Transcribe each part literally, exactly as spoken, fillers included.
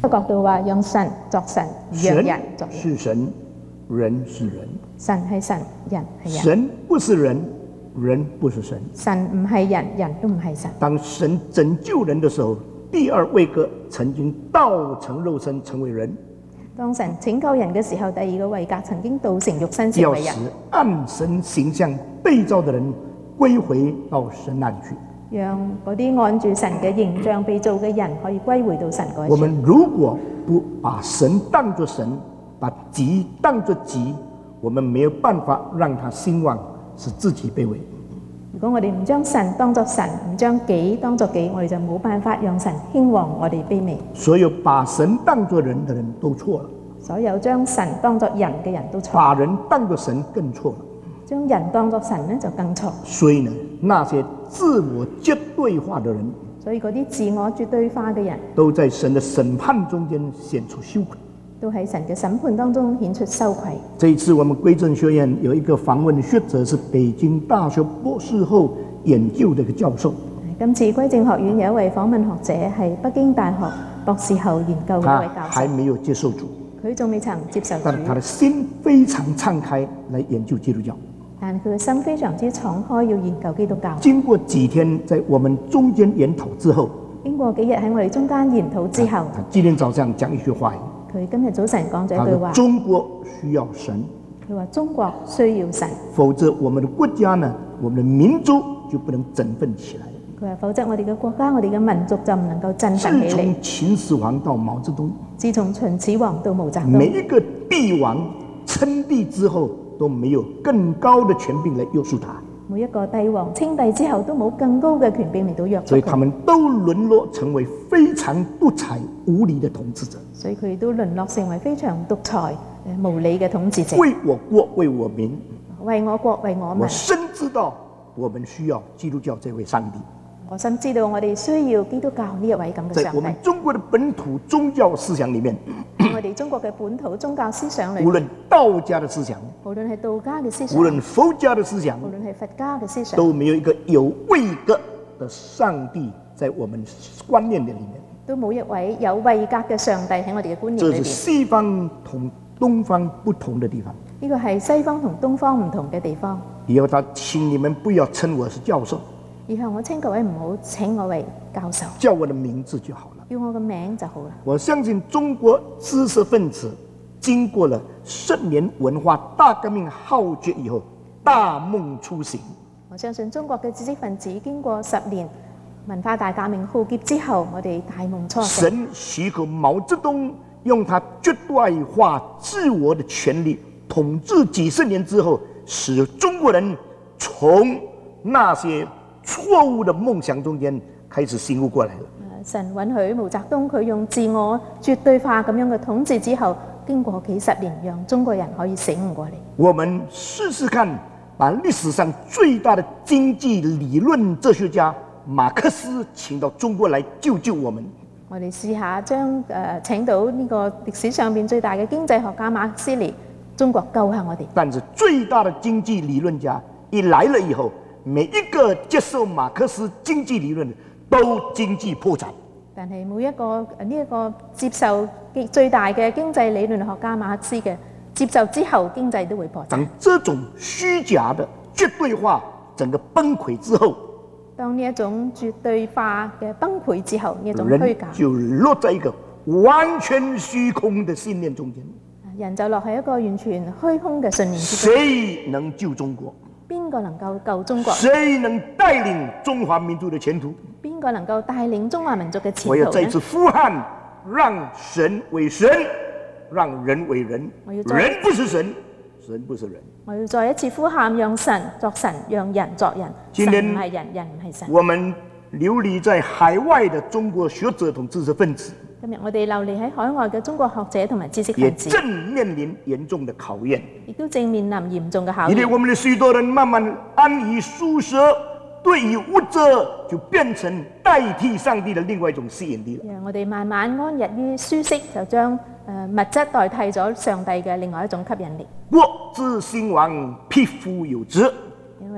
角度話，讓神作神，讓人作人。 是神，人是人。 神係神，人係人。 神不是人，人不是神。 神唔係人，人都唔係神。 當神拯救人的時候，第二位格曾經道成肉身成為人。 當神拯救人嘅時候，第二個位格曾經道成肉身成為人。 要使按神形象被造的人歸回到神那裡去。 讓嗰啲按住神嘅形象被造嘅人可以歸回到神嗰處。 我們如果不把神當作神，把己當作己，我們沒有辦法讓他興旺，使自己卑微。 如果我哋唔將神當作神，唔將己當作己，我哋就冇辦法讓神興旺我哋卑微。 所有把神當作人的人都錯了。 所有將神當作人嘅人都錯。 把人當作神更錯了。 將人當作神呢就更錯。 所以呢，那些自我絕對化的人， 所以嗰啲自我絕對化嘅人， 都在神的審判中間顯出羞愧。 都喺神嘅審判當中顯出羞愧。 這一次我們歸正學院有一個訪問的學者是北京大學博士後研究的一個教授。 今次歸正學院有一位訪問學者係北京大學博士後研究嘅一位教授。 他還沒有接受主， 佢仲未曾接受主， 但他的心非常敞開來研究基督教。 但佢嘅心非常之敞開，要研究基督教。 經過幾天在我們中間研討之後， 經過幾日喺我哋中間研討之後， 他今天早上講一句話。 佢今日早晨講咗一句話。 中國需要神。 佢話中國需要神， 否則我們的國家呢，我們的民族就不能振奮起來。 佢話否則我哋嘅國家，我哋嘅民族就唔能夠振奮起嚟。 自從秦始皇到毛澤東， 自從秦始皇到毛澤東， 每一個帝王稱帝之後都沒有更高的權柄來約束他。 每一個帝王稱帝之後都冇更高嘅權柄嚟到約束佢， 所以他們都淪落成為非常獨裁無理的統治者。 所以佢哋都淪落成為非常獨裁誒無理嘅統治者。 為我國為我民， 為我國為我民。 我深知道我們需要基督教這位上帝。 我深知道我哋需要基督教呢一位咁嘅上帝。 在我們中國的本土宗教思想裡面， 我哋中國嘅本土宗教思想裏面， 無論道家的思想， 無論係道家嘅思想， 無論佛家的思想， 無論係佛家嘅思想， 都沒有一個有位格的上帝在我們觀念的裡面， 都冇一位有位格嘅上帝喺我哋嘅觀念裏邊。 這是西方同東方不同的地方。 呢個係西方同東方唔同嘅地方。 以後他請你們不要稱我是教授， 以後我請各位唔好請我為教授， 叫我的名字就好了， 叫我個名就好啦。 我相信中國知識分子經過了十年文化大革命浩劫以後，大夢初醒。 我相信中國嘅知識分子經過十年文化大革命浩劫之後，我哋大夢初醒。 神許可毛澤東用他絕對化自我的權力統治幾十年之後，使中國人從那些錯誤的夢想中間開始醒悟過來了。 神允許毛澤東佢用自我絕對化咁樣嘅統治之後，經過幾十年，讓中國人可以醒悟過嚟。 我們試試看，把歷史上最大的經濟理論哲學家馬克思請到中國來救救我們。 我哋試下將誒、呃、請到呢個歷史上邊最大嘅經濟學家馬克思嚟中國救下我哋。 但是最大的經濟理論家一來了以後，每一個接受馬克思經濟理論的都經濟破產。 但係每一個呢一、這個接受最大嘅經濟理論學家馬克思嘅接受之後，經濟都會破產。 當這種虛假的絕對化整個崩潰之後， 當呢一種絕對化嘅崩潰之後，呢一種虛假， 人就落在一個完全虛空的信念中間。 人就落喺一個完全虛空嘅信念之中。 誰能救中國？ 邊個能夠救中國？ 誰能帶領中華民族的前途？ 邊個能夠帶領中華民族嘅前途呢？ 我要再次呼喊，讓神為神，讓人為人。人不是神，神不是人。 我要再一次呼喊，讓神作神，讓人作人。 今天神唔係人，人唔係神。 我們流離在海外的中國學者同知識分子， 今日我哋流離喺海外嘅中國學者同埋知識也分子， 正面臨嚴重的考驗。 亦都正面臨嚴重嘅考驗。 因為我們的許多人慢慢安於舒適，對於物質就變成代替上帝的另外一種吸引力了。 讓我哋慢慢安逸於舒適，就將誒物質代替咗上帝嘅另外一種吸引力。 國之興亡，匹夫有責。 因為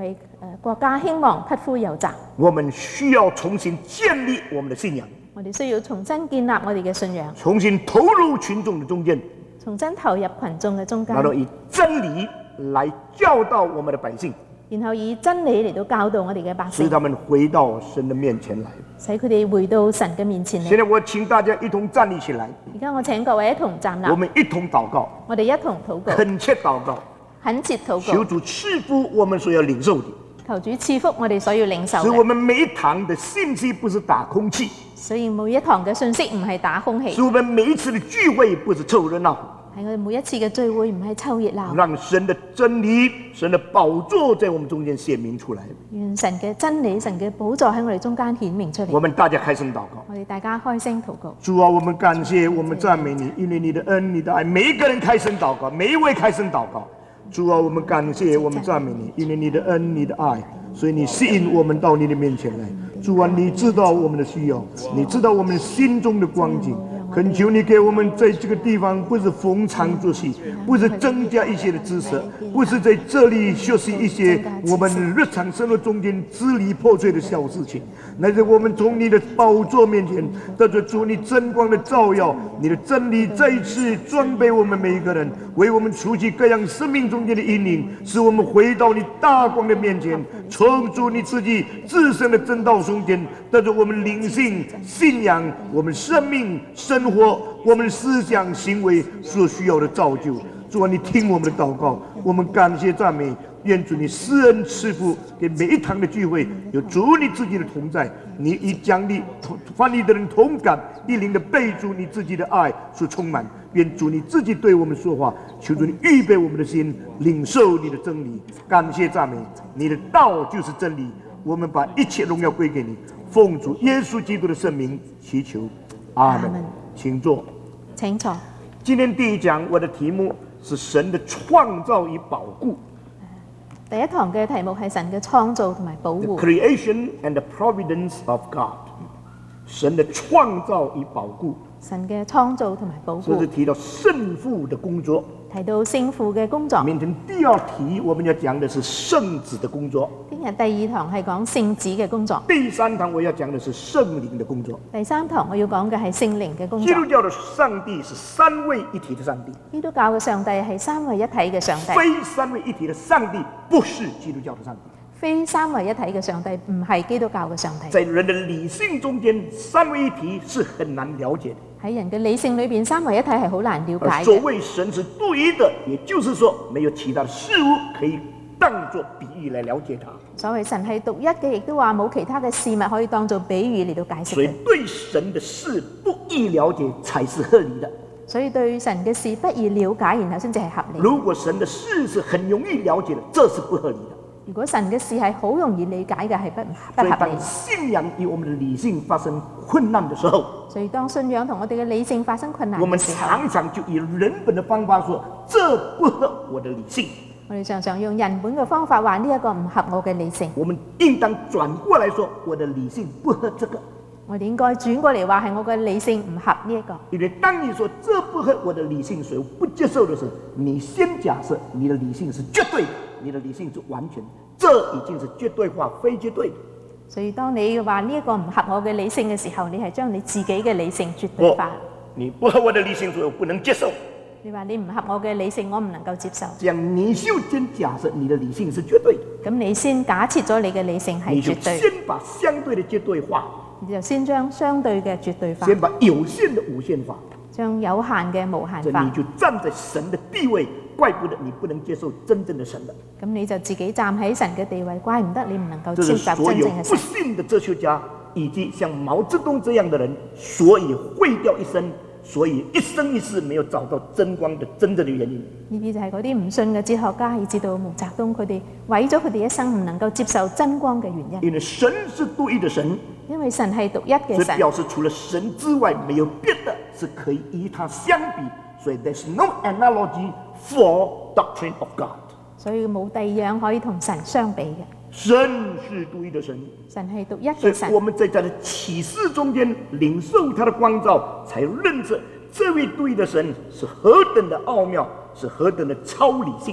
國家興旺，匹夫有責。 我們需要重新建立我們的信仰， 我哋需要重新建立我哋嘅信仰， 重新投入群眾的中間， 重新投入群眾嘅中間， 然後以真理來教導我們的百姓， 然後以真理嚟到教導我哋嘅百姓， 使他們回到神的面前來。 使佢哋回到神嘅面前嚟。 現在我請大家一同站立起來， 而家我請各位一同站立， 我們一同禱告， 我哋一同禱告， 懇切禱告， 懇切禱求告， 主賜福我們所要領受的， 求主賜福我哋所要領受使我嘅。 們每一堂的信息不是打空氣， 所以每一堂嘅信息唔係打空氣， 使我們每一次的聚會不是湊熱鬧， 係我哋每一次嘅聚會唔係湊熱鬧， 讓神的真理、神的寶座在我們中間顯明出來。 願神嘅真理、神嘅寶座喺我哋中間顯明出嚟。 我們大家開聲禱告。 我哋大家開聲禱告。 主啊，我們感謝，我們讚美你，因為你的恩、你的愛，每一個人開聲禱告，每一位開聲禱告。主啊，我們感謝，我們讚美你，因為你的恩、你的愛，所以你吸引我們到你的面前來。主啊，你知道我們的需要，你知道我們心中的光景。恳求你给我们在这个地方，不是逢场作戏，不是增加一些的知识，不是在这里学习一些我们日常生活中间支离破碎的小事情，乃是我们从你的宝座面前得着主你真光的照耀，你的真理再一次装备我们每一个人，为我们除去各样生命中间的阴影，使我们回到你大光的面前，从主你自己自身的真道中间得着我们灵性、信仰、我们生命生活、我们思想行为所需要的造就。主啊，你听我们的祷告，我们感谢赞美，愿主你施恩赐福给每一堂的聚会，有主你自己的同在，你以将你凡你的人同感，一灵的被主你自己的爱所充满。愿主你自己对我们说话，求主你预备我们的心，领受你的真理。感谢赞美，你的道就是真理。我们把一切荣耀归给你，奉主耶稣基督的圣名祈求，阿门。请坐， 請坐。 今天第一講，我的題目是神的創造與保護。 第一堂嘅題目係神嘅創造同埋保護。 The creation and the providence of God。神的創造與保護。 神嘅創造同埋保護。 這是提到聖父的工作。 提到聖父嘅工作。 明天第二題我們要講的是聖子的工作。 聽日第二堂係講聖子嘅工作。 第三堂我要講的是聖靈的工作。 第三堂我要講嘅係聖靈嘅工作。 基督教的上帝是三位一體的上帝。 基督教嘅上帝係三位一體嘅上帝。 非三位一體的上帝不是基督教的上帝。 非三位一體嘅上帝唔係基督教嘅上帝。 在人的理性中間，三位一體是很難了解的。 喺人嘅理性裏邊，三位一體係好難了解嘅。 所謂神是獨一的，也就是說沒有其他的事物可以當作比喻來了解它。 所謂神係獨一嘅，亦都話冇其他嘅事物可以當做比喻嚟到解釋。 所以對神的事不易了解才是合理的。 所以對神嘅事不易了解，然後先至係合理。 如果神的事是很容易了解的，這是不合理的。 如果神嘅事係好容易理解嘅，係不不合理。 所以當信仰與我們的理性發生困難的時候， 所以當信仰同我哋嘅理性發生困難我們嘅時候， 常常就以人本的方法說，這不合我的理性。 我哋常常用人本嘅方法話呢一個唔合我嘅理性。 我們應當轉過來說，我的理性不合這個。 我哋應該轉過嚟話係我嘅理性唔合呢一個。 因為當你說這不合我的理性，所以我不接受的時候，你先假設你的理性是絕對的，你的理性是完全，這已經是絕對化，非絕對的。 所以當你話呢一個唔合我嘅理性嘅時候，你係將你自己嘅理性絕對化。 你不合我的理性，所以我不能接受。 你話你唔合我嘅理性，我唔能夠接受。 這樣你就先假設你的理性是絕對的。 咁你先假設咗你嘅理性係你就絕對， 先把相對的絕對化， 你就先將相對嘅絕對化， 先把有限的無限化， 將有限嘅無限這化。 你就站在神的地位，怪不得你不能接受真正的神的。 咁你就自己站喺神嘅地位，怪唔得你唔能夠這接受是所有不真正嘅神。 信的哲學家以及像毛澤東這樣的人，所以毀掉一生，所以一生一世沒有找到真光的真正的原因。 呢啲就係嗰啲唔信嘅哲學家，以至到毛澤東佢哋毀咗佢哋一生唔能夠接受真光嘅原因。 因為神是獨一的神， 因為神係獨一嘅神， 這表示除了神之外，沒有別的是可以與他相比。所以 there's no analogy for doctrine of God。 所以冇第二樣可以同神相比嘅。 神是獨一的神， 神係獨一所以嘅神。 我們在他的啟示中間領受他的光照，才認識這位獨一的神是何等的奧妙，是何等的超理性。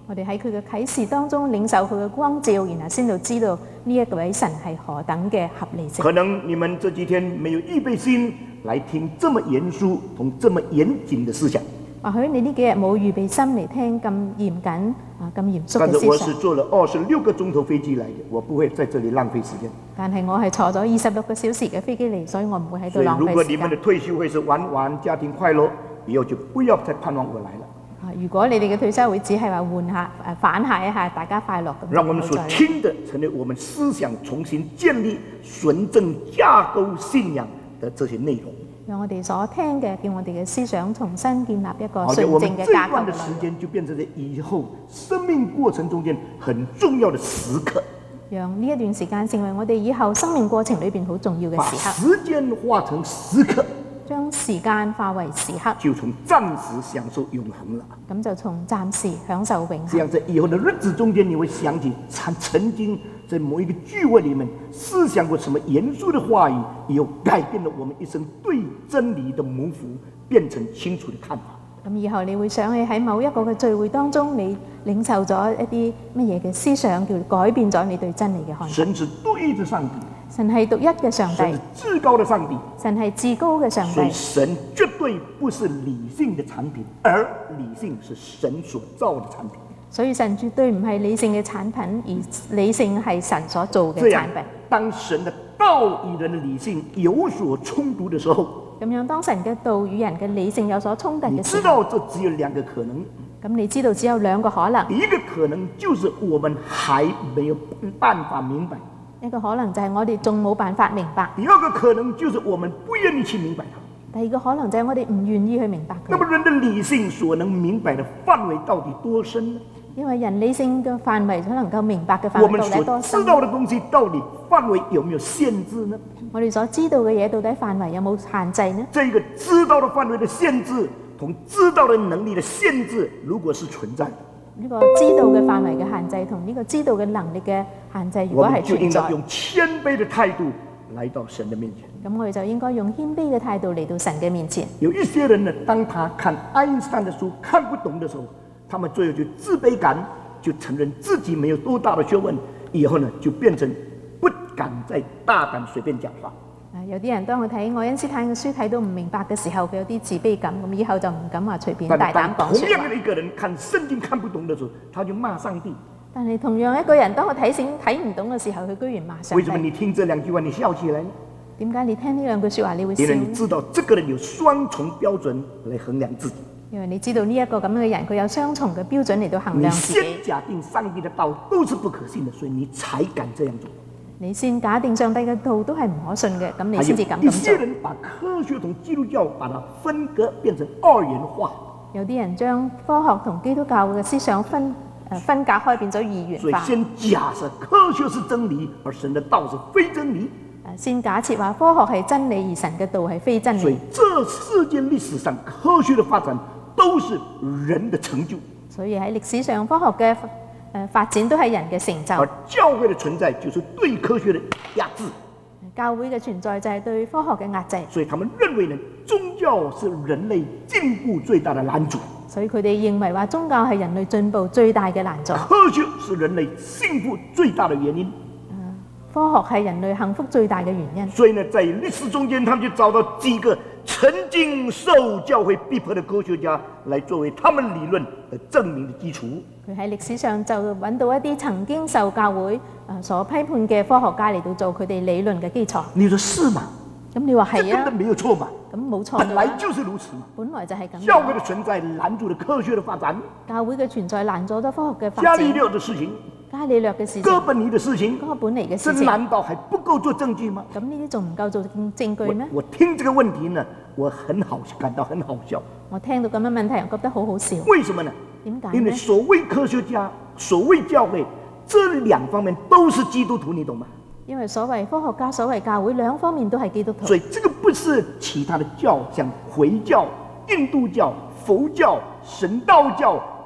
我哋喺佢嘅啟示當中領受佢嘅光照，然後先到知道呢一位神係何等嘅合理性。 可能你們這幾天沒有預備心來聽這麼嚴肅同這麼嚴謹的思想。 或許你呢幾日冇預備心嚟聽咁嚴謹啊咁嚴肅但是我嘅思想。 是坐了二十六個鐘頭飛機來的，我不會在這裡浪費時間。 但係我係坐咗二十六個小時嘅飛機嚟，所以我唔會喺度所以浪如果你們的費時間。 退休會是玩玩家庭快樂，以後就不要再盼望我來了。 啊，如果你哋嘅退休會只係話換下誒反下一下，大家快樂咁， 讓我們所聽的成為我們思想重新建立、純正架構信仰的這些內容。 讓我哋所聽嘅，叫我哋嘅思想重新建立一個而且我們純正嘅架構這一段的時間就變成了以後生命過程中間很重要的時刻。 讓呢一段時間成為我哋以後生命過程裏邊好重要嘅把時刻。 時間化成時刻， 將時間化為時刻， 就從暫時享受永恆了。 咁就從暫時享受永恆。 這樣在以後的日子中間，你會想起曾曾經在某一個聚會裡面思想過什麼嚴肅的話語，以後改變了我們一生對真理的模糊，變成清楚的看法。 咁以後你會想起喺某一個嘅聚會當中，你領受咗一啲乜嘢嘅思想，叫改變咗你對真理嘅看法。 神是獨一的上帝， 神係獨一嘅上神帝是，至高的上帝， 神係至高嘅上所以帝， 神絕對不是理性的產品，而理性是神所造的產品。 所以神絕對唔係理性嘅產品，而理性係神所做嘅這樣產品。 當神的道與人的理性有所衝突的時候， 咁樣當神嘅道與人嘅理性有所衝突你嘅時候， 知道這只有兩個可能。 咁你知道只有兩個可能， 一個可能就是我們還沒有辦法明白， 一個可能就係我哋仲冇辦法明白， 第二個可能就是我們不願意去明白它。 第二個可能就係我哋唔願意去明白那麼佢。 人的理性所能明白的範圍到底多深呢？ 因為人理性嘅範圍所能夠明白嘅範我們圍到底多深？ 所知道的東西到底範圍有沒有限制呢？ 我哋所知道嘅嘢到底範圍有冇限制呢？ 這個知道的範圍的限制同知道的能力的限制，如果是存在， 呢個知道嘅範圍嘅限制同呢個知道嘅能力嘅限制，如果係我們就存在， 應該用謙卑的態度來到神的面前。 咁我哋就應該用謙卑嘅態度嚟到神嘅面前。 有一些人呢，當他看愛因斯坦的書看不懂的時候，他們最後就自卑感，就承認自己沒有多大的學問，以後呢就變成不敢再大膽隨便講話。 啊，有啲人當佢睇愛因斯坦嘅書睇到唔明白嘅時候，佢有啲自卑感，咁以後就唔敢話隨便大膽但同講説話。 樣的一個人看聖經看不懂的時候，他就罵上帝。 但係同樣一個人當佢睇聖經睇唔懂嘅時候，佢居然罵上為什麼帝。 你聽這兩句話你笑起來呢？ 點解你聽呢兩句説話你會笑呢？ 因為你知道這個人有雙重標準來衡量自己。 因為你知道呢一個咁樣嘅人，佢有雙重嘅標準嚟到衡你量自己。 先假定上帝的道都是不可信的，所以你才敢這樣做。 你先假定上帝嘅道都係唔可信嘅，咁你還有先至敢一些咁做。 人把科學同基督教把它分割，變成二元化。 有啲人將科學同基督教嘅思想分誒分隔開，變咗二元化。 所以先假設科學是真理，而神的道是非真理。 誒先假設話科學係真理，而神嘅道係非真所以理。 這世界歷史上科學的發展都是人的成就， 所以喺歷史上，科學嘅誒發展都係人嘅成就。 而教會的存在就是對科學的壓制。 教會嘅存在就係對科學嘅壓制， 所以他們認為呢，宗教是人類進步最大的攔阻， 所以佢哋認為話宗教係人類進步最大嘅攔阻， 科學是人類幸福最大的原因。 科學係人類幸福最大嘅原因。 所以呢，在歷史中間，他們就找到幾個曾經受教會逼迫的科學家，來作為他們理論的證明的基礎。 佢喺歷史上就揾到一啲曾經受教會誒所批判嘅科學家嚟到做佢哋理論嘅基礎。 你說是嗎？ 咁你話係啊這根本？沒有錯嘛， 咁冇錯本來㗎， 就是如此嘛。 本來就係咁教會樣。 的存在攔住了科學的發展， 教會嘅存在攔阻咗科學嘅發伽利展。 略的事情、 伽利略嘅事情、 哥本尼的事情， 哥本尼嘅這事情， 難道還不夠做證據嗎？ 咁呢啲仲唔夠做證證據我咩？ 我聽這個問題呢，我很好，感到很好笑。 我聽到咁嘅問題，我覺得好好笑。 為什麼呢？ 點解因為呢？ 所謂科學家、所謂教會，這兩方面都是基督徒，你懂嗎？ 因為所謂科學家、所謂教會兩方面都係基督徒所，以這個不是其他的教，像回教、印度教、佛教、神道教、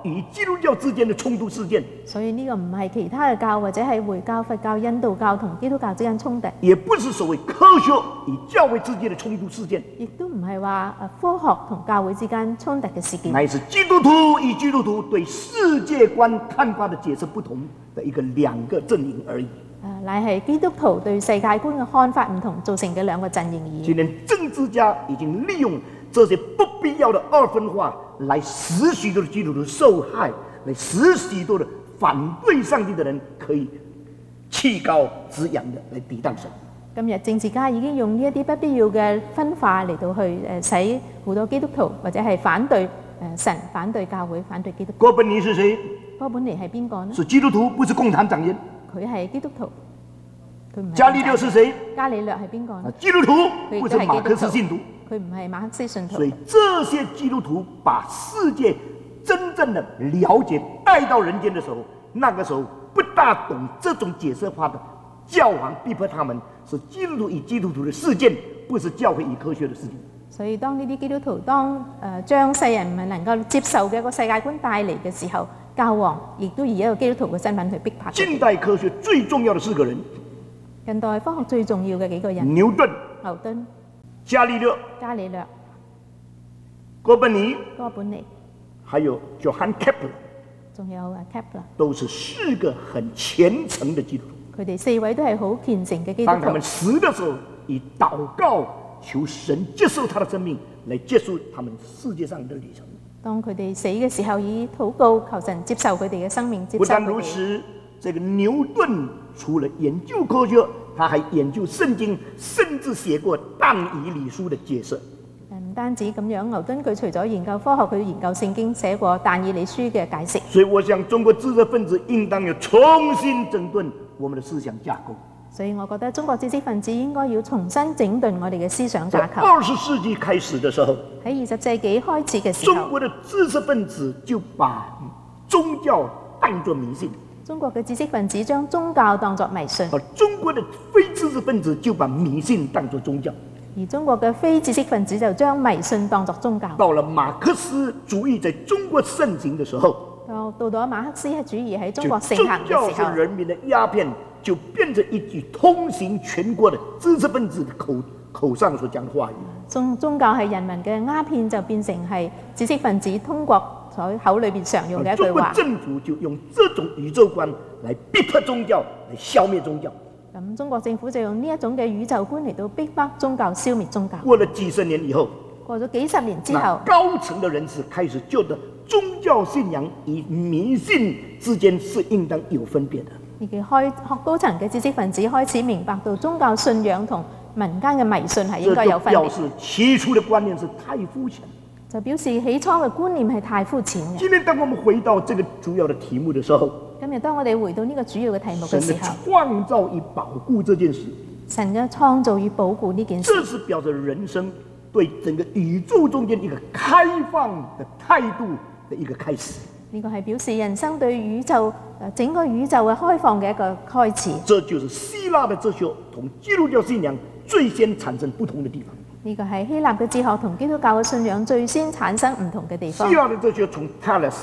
與基督教之間的衝突事件， 所以呢個唔係其他嘅教或者係回教、佛教、印度教同基督教之間衝突， 也不是所謂科學與教會之間的衝突事件， 亦都唔係話誒科學同教會之間衝突嘅事件， 乃是基督徒與基督徒對世界觀看法的解釋不同的一個兩個陣營而已。 誒乃係基督徒對世界觀嘅看法唔同造成嘅兩個陣營而已。 今天政治家已經利用這些不必要的二分化，來使許多的基督徒受害，來使許多的反對上帝的人可以氣高止揚的來抵擋神。 今日政治家已經用呢一啲不必要嘅分化嚟到去誒使好多基督徒或者係反對誒神、反對教會、反對基督徒。 哥本尼是誰？ 哥本尼係邊個呢？ 是基督徒，不是共產黨員。 佢係基督徒，佢唔係。 伽利略是誰？ 伽利略係邊個呢？ 基督徒，不是馬克思信徒。 佢唔係馬克思信徒。 所以這些基督徒把世界真正的了解帶到人間的時候，那個時候不大懂這種解釋法的教皇逼迫他們，是基督徒與基督徒的事件，不是教會與科學的事件。 所以當呢啲基督徒當誒、呃、將世人唔係能夠接受嘅一個世界觀帶嚟嘅時候，教皇亦都以一個基督徒嘅身份去逼迫。 近代科學最重要的四個人， 近代科學最重要嘅幾個人： 牛頓、 牛頓、 伽利略、 伽利略、 哥本尼、 哥本尼， 還有 Johann Kepler， 仲有啊 Kepler， 都是四個很虔誠的基督徒。 佢哋四位都係好虔誠嘅基督徒。 當他們死的時候，以禱告求神接受他的生命，來結束他們世界上的旅程。 當佢哋死嘅時候，以禱告求神接受佢哋嘅生命，接受佢哋。 不但如此，這個牛頓除了研究科學，他還研究聖經，甚至寫過但以理書的解釋。 唔單止咁樣，牛頓佢除咗研究科學，佢研究聖經，寫過但以理書嘅解釋。 所以我想，中國知識分子應當要重新整頓我們的思想架構。 所以我覺得中國知識分子應該要重新整頓我哋嘅思想架構。 二十世紀開始的時候， 喺二十世紀開始嘅時候， 中國的知識分子就把宗教當作迷信。 中國嘅知識分子將宗教當作迷信， 而中國的非知識分子就把迷信當作宗教。 而中國嘅非知識分子就將迷信當作宗教。 到了馬克思主義在中國盛行的時候， 到到咗馬克思主義喺中國盛行嘅時候， 宗教是人民的鴉片，就變成一句通行全國的知識分子的口口上所講的話語。 宗宗教係人民嘅鴉片，就變成係知識分子通過喺口裏邊常用嘅一句話。 中國政府就用這種宇宙觀來逼迫宗教，來消滅宗教。 咁中國政府就用呢一種嘅宇宙觀嚟到逼迫宗教，消滅宗教。 過了幾十年以後， 過咗幾十年之後， 高層的人士開始覺得宗教信仰與迷信之間是應當有分別的。 而佢開學高層嘅知識分子開始明白到宗教信仰同民間嘅迷信係應該有分別。 這就表示起初的觀念是太膚淺， 就表示起初嘅觀念係太膚淺嘅。 今天當我們回到這個主要的題目的時候， 今日當我哋回到呢個主要嘅題目嘅時候， 神的創造與保護這件事， 神嘅創造與保護呢件事， 這是表示人生對整個宇宙中間一個開放的態度的一個開始。 呢個係表示人生對宇宙誒整個宇宙嘅開放嘅一個開始。 這就是希臘的哲學同基督教信仰最先產生不同的地方。 呢個係希臘嘅哲學同基督教嘅信仰最先產生唔同嘅地方。 希臘的哲學從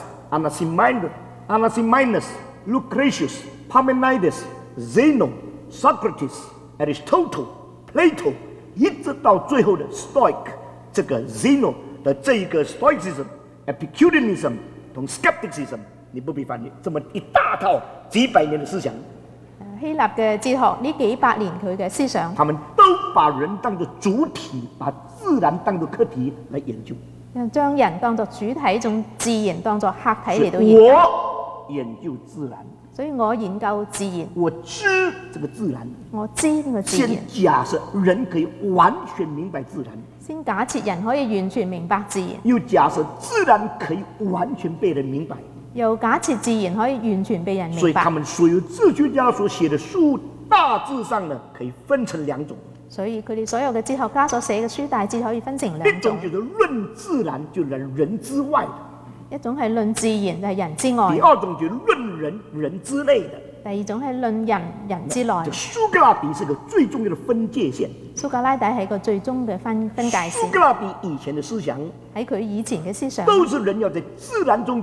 Thales、Anaximenes、Anaximenes、Lucretius、Parmenides、Zeno、Socrates、Aristotle、Plato， 一直到最後的 Stoic， 這個 Zeno 的這一個 Stoicism、Epicureanism 同 Skepticism， 你不必翻譯，這麼一大套幾百年的思想。 希臘嘅哲學呢幾百年佢嘅思想， 他們都把人當作主體，把自然當作客體來研究， 將人當作主體，仲自然當作客體嚟到研究。 我研究自然， 所以我研究自然， 我知這個自然， 我知呢個自然。 先假設人可以完全明白自然， 先假設人可以完全明白自然， 又假設自然可以完全被人明白， 又假設自然可以完全被人明白。 所以他們所有哲學家所寫的書，大致上呢可以分成兩種。 所以佢哋所有嘅哲學家所寫嘅書，大致可以分成兩種。 一種就是論自然，就人人之外的； 一種係論自然，就係人之外。 第二種就是論人，人之內的。 第二種係論人，人之內。 蘇格拉底是個最重要的分界線。 蘇格拉底係個最終嘅分分界線。 蘇格拉底以前的思想， 喺佢以前嘅思想， 都是人要在自然中間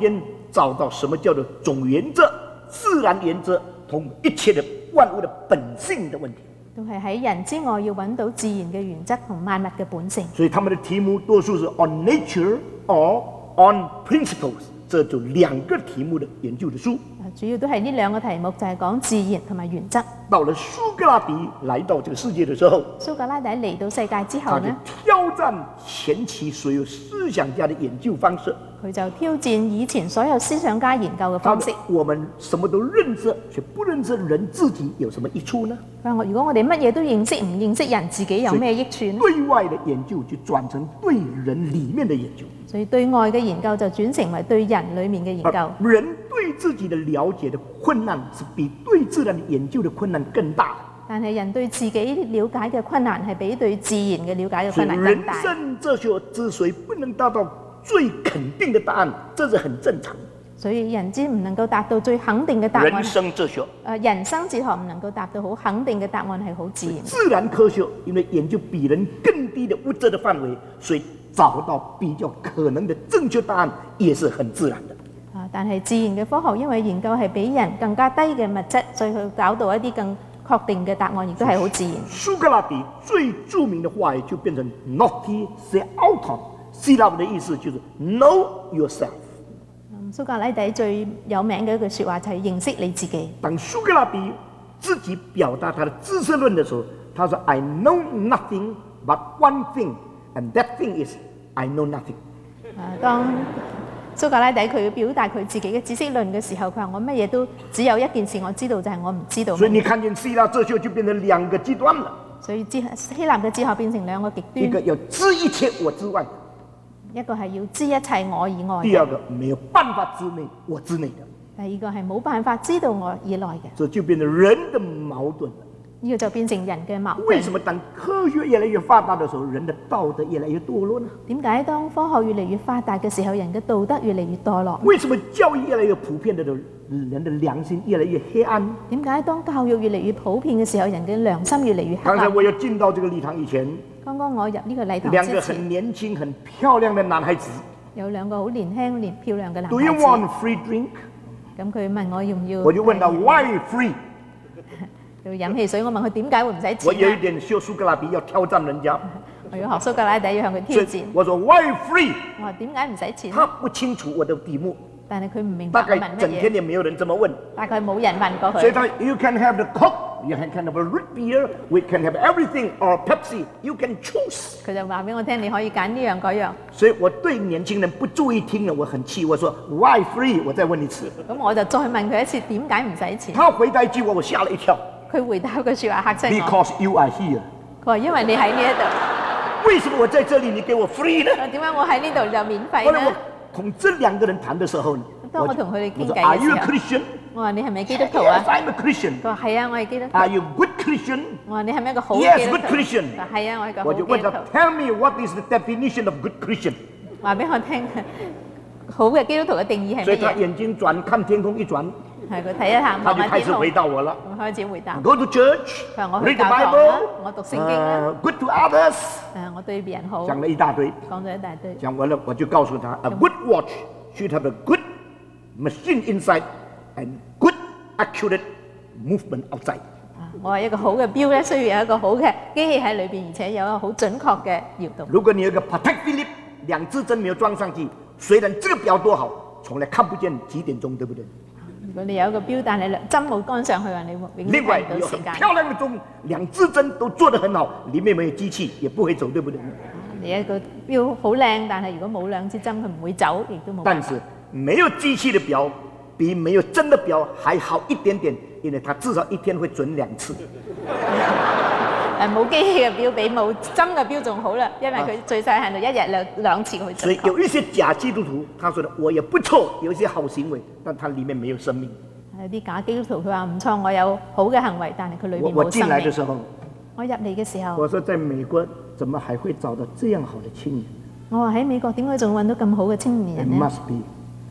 找到什么叫做总原则、自然原则同一切的万物的本性的问题。 都係喺人之外要揾到自然嘅原則同萬物嘅本性。 所以他們的題目多數是 on nature or on principles， 這就兩個題目的研究的書。 主要都係呢兩個題目，就係講自然同埋原則。 到了蘇格拉底來到這個世界的時候， 蘇格拉底嚟到世界之後他就呢， 挑戰前期所有思想家的研究方式。 佢就挑戰以前所有思想家研究嘅方式。 我們什麼都認識，卻不認識人自己有什麼益處呢？ 佢話：如果我哋乜嘢都認識，唔認識人自己有咩益處呢？ 對外的研究就轉成對人裡面的研究。 所以對外嘅研究就轉成為對人裡面嘅研究。 人對自己的了解的困難是比對自然的研究的困難更大。 但係人對自己了解嘅困難係比對自然嘅了解嘅困難更大。 人生哲學之所以不能達到最肯定的答案，這是很正常。 所以人之唔能夠達到最肯定嘅答案。 人生哲學， 誒人生哲學唔能夠達到好肯定嘅答案係好自然。 自然科學因為研究比人更低的物質的範圍，所以找到比較可能的正確答案也是很自然的。 啊，但係自然嘅科學因為研究係比人更加低嘅物質，所以佢找到一啲更確定嘅答案，亦都係好自然。 蘇格拉底最著名的話語就變成 Gnosti se auton， 希臘的意思就是 Know yourself。 蘇格拉底最有名嘅一句説話就係認識你自己。 當蘇格拉底自己表達他的知識論的時候，他說 I know nothing but one thing, and that thing is I know nothing。 啊，當蘇格拉底佢要表達佢自己嘅知識論嘅時候，佢話我乜嘢都只有一件事我知道，就係、是、我唔知道。 所以你看見希臘哲學就變成兩個極端了。 所以希臘嘅哲學變成兩個極端。 一個要知一切我之外， 一個係要知一切我以外。 第二個沒有辦法知內我之內的。 第二個係冇辦法知道我以內嘅。 這就變成人的矛盾了。 呢個就變成人嘅矛盾。 為什麼當科學越來越發達的時候，人的道德越來越墮落呢？ 點解當科學越嚟越發達嘅時候，人嘅道德越嚟越墮落？ 為什麼教育越來越普遍的時候，人的良心越來越黑暗？ 點解當教育越嚟越普遍嘅時候，人嘅良心越嚟越黑暗？ 剛才我要進到這個禮堂以前， 剛剛我入呢個禮堂兩個之前， 很年輕、很漂亮的男孩子。 有兩個好年輕、年漂亮嘅男孩 Do you 子。 want free drink？ 咁佢問我要唔要？ 我就問他 Why free？ 要飲汽水，我問佢點解會唔使錢啊？ 我有一點學蘇格拉底要挑戰人家。 我要學蘇格拉底，要向佢挑戰。 我說 Why free？ 我話點解唔使錢？ 他不清楚我的題目， 但係佢唔明白大我問乜概整天嘢。 也沒有人這麼問。 大概冇人問過佢。 所以他 You can have the Coke，You can have a root beer，We can have everything or Pepsi，You can choose。 佢就話俾我聽，你可以揀呢樣嗰樣。 所以我對年輕人不注意聽了，我很氣。我說 Why free？ 我再問一次。 咁我就再問佢一次，點解唔使錢？ 他回答一句話，我嚇了一跳。 佢回答句説話嚇親我。 Because you are here。 佢話因為你喺呢一度。 為什麼我在這裡你給我 free 呢？ 點解我喺呢度就免費後來我呢？ 同這兩個人談的時候， 當我同佢哋傾偈 Are 嘅 you 時 a 候， Christian？ 我話你係咪基督徒啊 Yes， I'm a Christian。 佢話係啊，我係基督徒。 Are you good Christian？ 我話你係咪一個好嘅 Yes， 基督 good 徒？ Christian。 佢話係啊，我係個好我就問他基督徒。 ，Tell me what is the definition of good Christian？ 話俾我聽，好嘅基督徒嘅定義係所以他乜嘢？ 眼睛轉看天空一轉， 係佢睇一下他就開始望下天空， 回答我了。 咁開始回答。 Go to church， 佢話我去 read the 教堂啦 Bible，， 我讀聖經啦， 呃，good to others， 誒我對別人好， 講了一大堆。 講咗一大堆。 講完了，我就告訴他，A good watch should have a good machine inside and good accurate movement outside。 啊我話一個好嘅錶咧，需要有一個好嘅機器喺裏邊，而且有一個好準確嘅搖動。 如果你有一個 Patek Philippe，兩支針沒有裝上去，雖然這個錶多好，從來看不見幾點鐘，對不對？ 如果你有一個錶，但係兩針冇幹上去，話你永遠另外睇唔有很到時間。 漂亮的鐘，兩支針都做得很好，裡面沒有機器，也不會走，對不對？ 你一個錶好靚，但係如果冇兩支針，佢唔會走，亦都冇辦法。 但是沒有機器的錶比沒有針的錶還好一點點，因為它至少一天會準兩次。 誒冇機器嘅錶比冇針嘅錶仲好啦，因為佢最細限度一日兩兩次去準確。 所以有一些假基督徒，他說的我也不錯，有一些好行為，但他裡面沒有生命。 有啲假基督徒佢話唔錯，我有好嘅行為，但係佢裏邊我我進冇生命。 來的時候， 我入嚟嘅時候， 我說在美國怎麼還會找到這樣好的青年我話喺美國點解仲揾到咁好嘅青年 ？It 人呢？ must be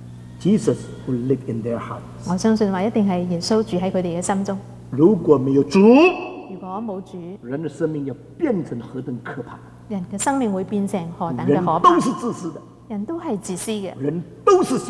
Jesus who live in their hearts。 我相信話一定係耶穌住喺佢哋嘅心中。 如果沒有主， 如果冇主， 人的生命要變成何等可怕！ 人嘅生命會變成何等嘅人可怕都？是自私的， 人都係自私嘅， 人都是邪惡的，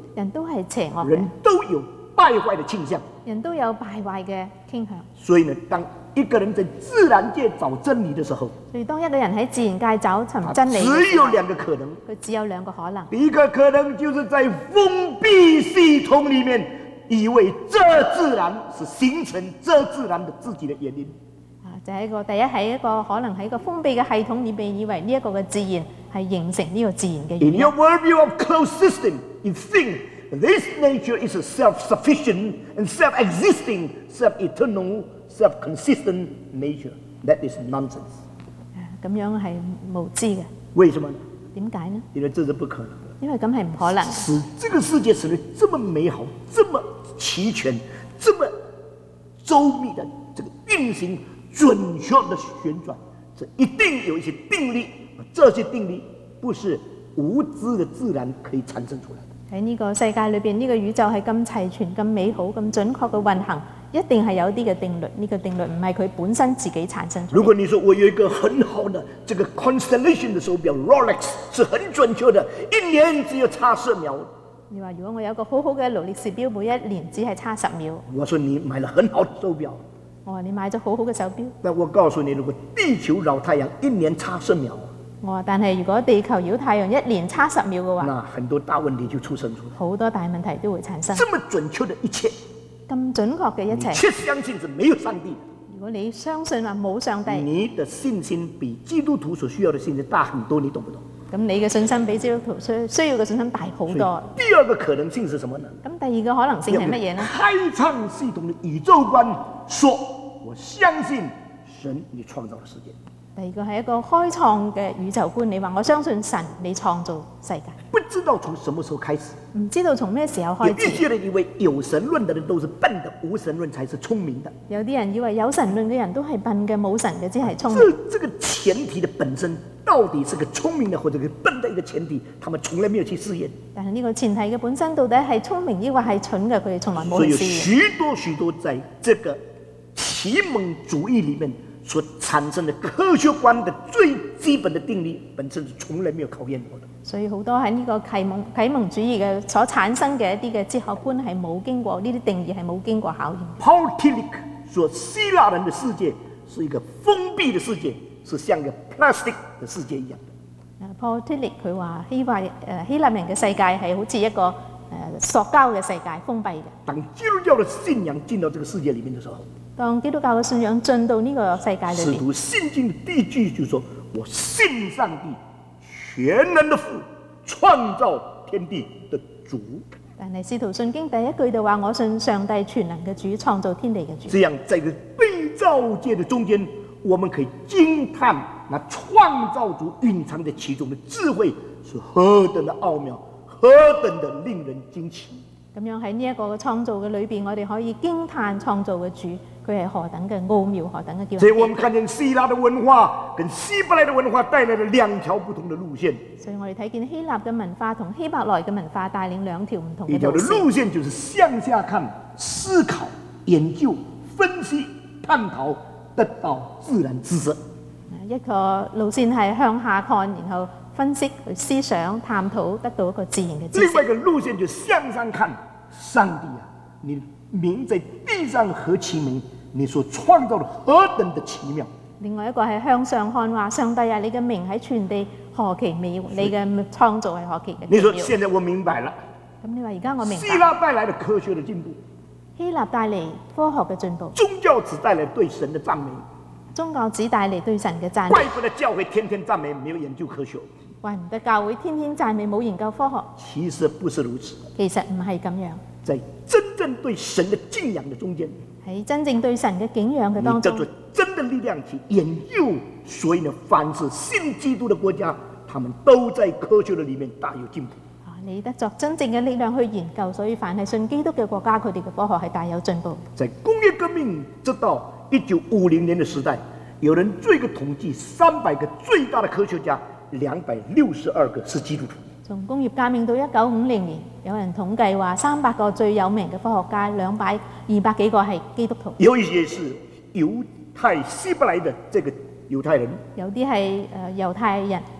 人都係邪惡嘅， 人都有敗壞的傾向。 人都有敗壞嘅傾向。 所以呢，當一個人在自然界找真理的時候， 所以當一個人喺自然界找尋真理嘅只有時候， 兩個可能。 佢只有兩個可能。 第一個可能就是在封閉系統裡面，以為這自然是形成這自然的自己的原因。 啊，就係一個第一係一個可能喺一個封閉嘅系統裏邊，以為呢一個嘅自然係形成呢個自然嘅原 In 因。 your worldview of closed system, you think this nature is a self-sufficient and self-existing, self-eternal, self-consistent nature. That is nonsense. 啊咁樣係無知嘅。 為什麼呢？ 點解呢？ 因為這是不可能的。 因為咁係唔可能。 使這個世界使得這麼美好、這麼齊全、這麼周密的這個運行、準確的旋轉，這一定有一些定律，這些定律不是無知的自然可以產生出來的。 喺呢個世界裏邊，呢、這個宇宙係咁齊全、咁美好、咁準確嘅運行，一定係有啲嘅定律。呢、這個定律唔係佢本身自己產生出嚟。 如果你說我有一個很好的這個 constellation 的手錶 Rolex 是很準確的，一年只有差十秒。 你話如果我有一個好好嘅勞力士錶，每一年只係差十秒。 我說你買了很好的手錶。 我話你買咗好好嘅手錶。 但我告訴你，如果地球繞太陽一年差十秒。 我話但係如果地球繞太陽一年差十秒嘅話， 那很多大問題就出生出來， 好多大問題都會產生。 這麼準確的一切， 咁準確嘅一切， 你卻相信是沒有上帝。 如果你相信話冇上帝， 你的信心比基督徒所需要的信心大很多，你懂不懂？ 咁你嘅信心比基督徒需需要嘅信心大好多。 第二個可能性是什麼呢？ 咁第二個可能性係乜嘢呢？ 開創系統的宇宙觀說，我相信神你創造了世界。 第二個係一個開創嘅宇宙觀，你話我相信神你創造世界。 不知道從什麼時候開始， 唔知道從咩時候有開始。 一些人以為有神論的人都是笨的，無神論才是聰明的。 有啲人以為有神論嘅人都係笨嘅，冇神嘅只係聰明。 這這個前提的本身到底是個聰明的或者個笨的一個前提，他們從來沒有去試驗。 但係呢個前提嘅本身到底係聰明抑或係蠢嘅，佢哋從來冇所以有去試驗。 許多許多在這個啟蒙主義裡面所產生的科學觀的最基本的定律，本身是從來沒有考驗過的。 所以好多喺呢個啟蒙啟蒙主義嘅所產生嘅一啲嘅哲學觀係冇經過呢啲定義，係冇經過考驗。 Paul Tillich 說希臘人的世界是一個封閉的世界，是像個 plastic 的世界一樣的。 Paul Tillich 佢話希臘誒希臘人嘅世界係好似一個誒塑膠嘅世界，封閉嘅。 當基督教的信仰進到這個世界裡面的時候， 當基督教嘅信仰進到呢個世界裏使邊， 徒信經的第一句就說：我信上帝，全能的父，創造天地的主。 但係使徒信經第一句就話：我信上帝全能嘅主，創造天地嘅主。 這樣，在這個被造界的中間，我們可以驚嘆那創造主蘊藏在其中的智慧是何等的奧妙，何等的令人驚奇。 咁樣喺呢一個嘅創造嘅裏邊，我哋可以驚嘆創造嘅主，佢係何等嘅奧妙，何等嘅叫人。 所以我們看見希臘的文化跟希伯來的文化帶來了兩條不同的路線。 所以我哋睇見希臘嘅文化同希伯來嘅文化帶領兩條唔同嘅一條的路線。 路線就是向下看、思考、研究、分析、探討，得到自然知識。 一個路線係向下看，然後分析、去思想、探討，得到一個自然嘅知識。 另外一個路線就向上看，上帝啊，你名在地上何其美，你所創造的何等的奇妙。 另外一個係向上看，話上帝啊，你嘅名喺全地何其美，你嘅創造係何其嘅你說奇妙。 現在我明白了， 咁你話而家我明希白， 臘帶來了科學的進步， 希臘帶嚟科學嘅進步， 宗教只帶來對神的讚美， 宗教只帶嚟對神嘅讚美。 怪不得教會天天讚美，沒有研究科學。 怪唔得教會天天讚美，冇研究科學。 其實不是如此， 其實唔係咁樣。 在真正對神的敬仰的中間， 喺真正對神嘅敬仰嘅當中， 你叫做真的力量去研究。所以呢，凡是信基督的國家，他們都在科學的裡面大有進步。 啊，你得作真正嘅力量去研究，所以凡係信基督嘅國家，佢哋嘅科學係大有進步。 在工業革命直到一九五零年的時代，有人做一個統計，三百個最大的科學家，兩百六十二個是基督徒。 從工業革命到一九五零年，有人統計話三百個最有名嘅科學家，兩百二百幾個係基督徒。 有一些是猶太希伯來的這個猶太人， 有啲係誒猶太人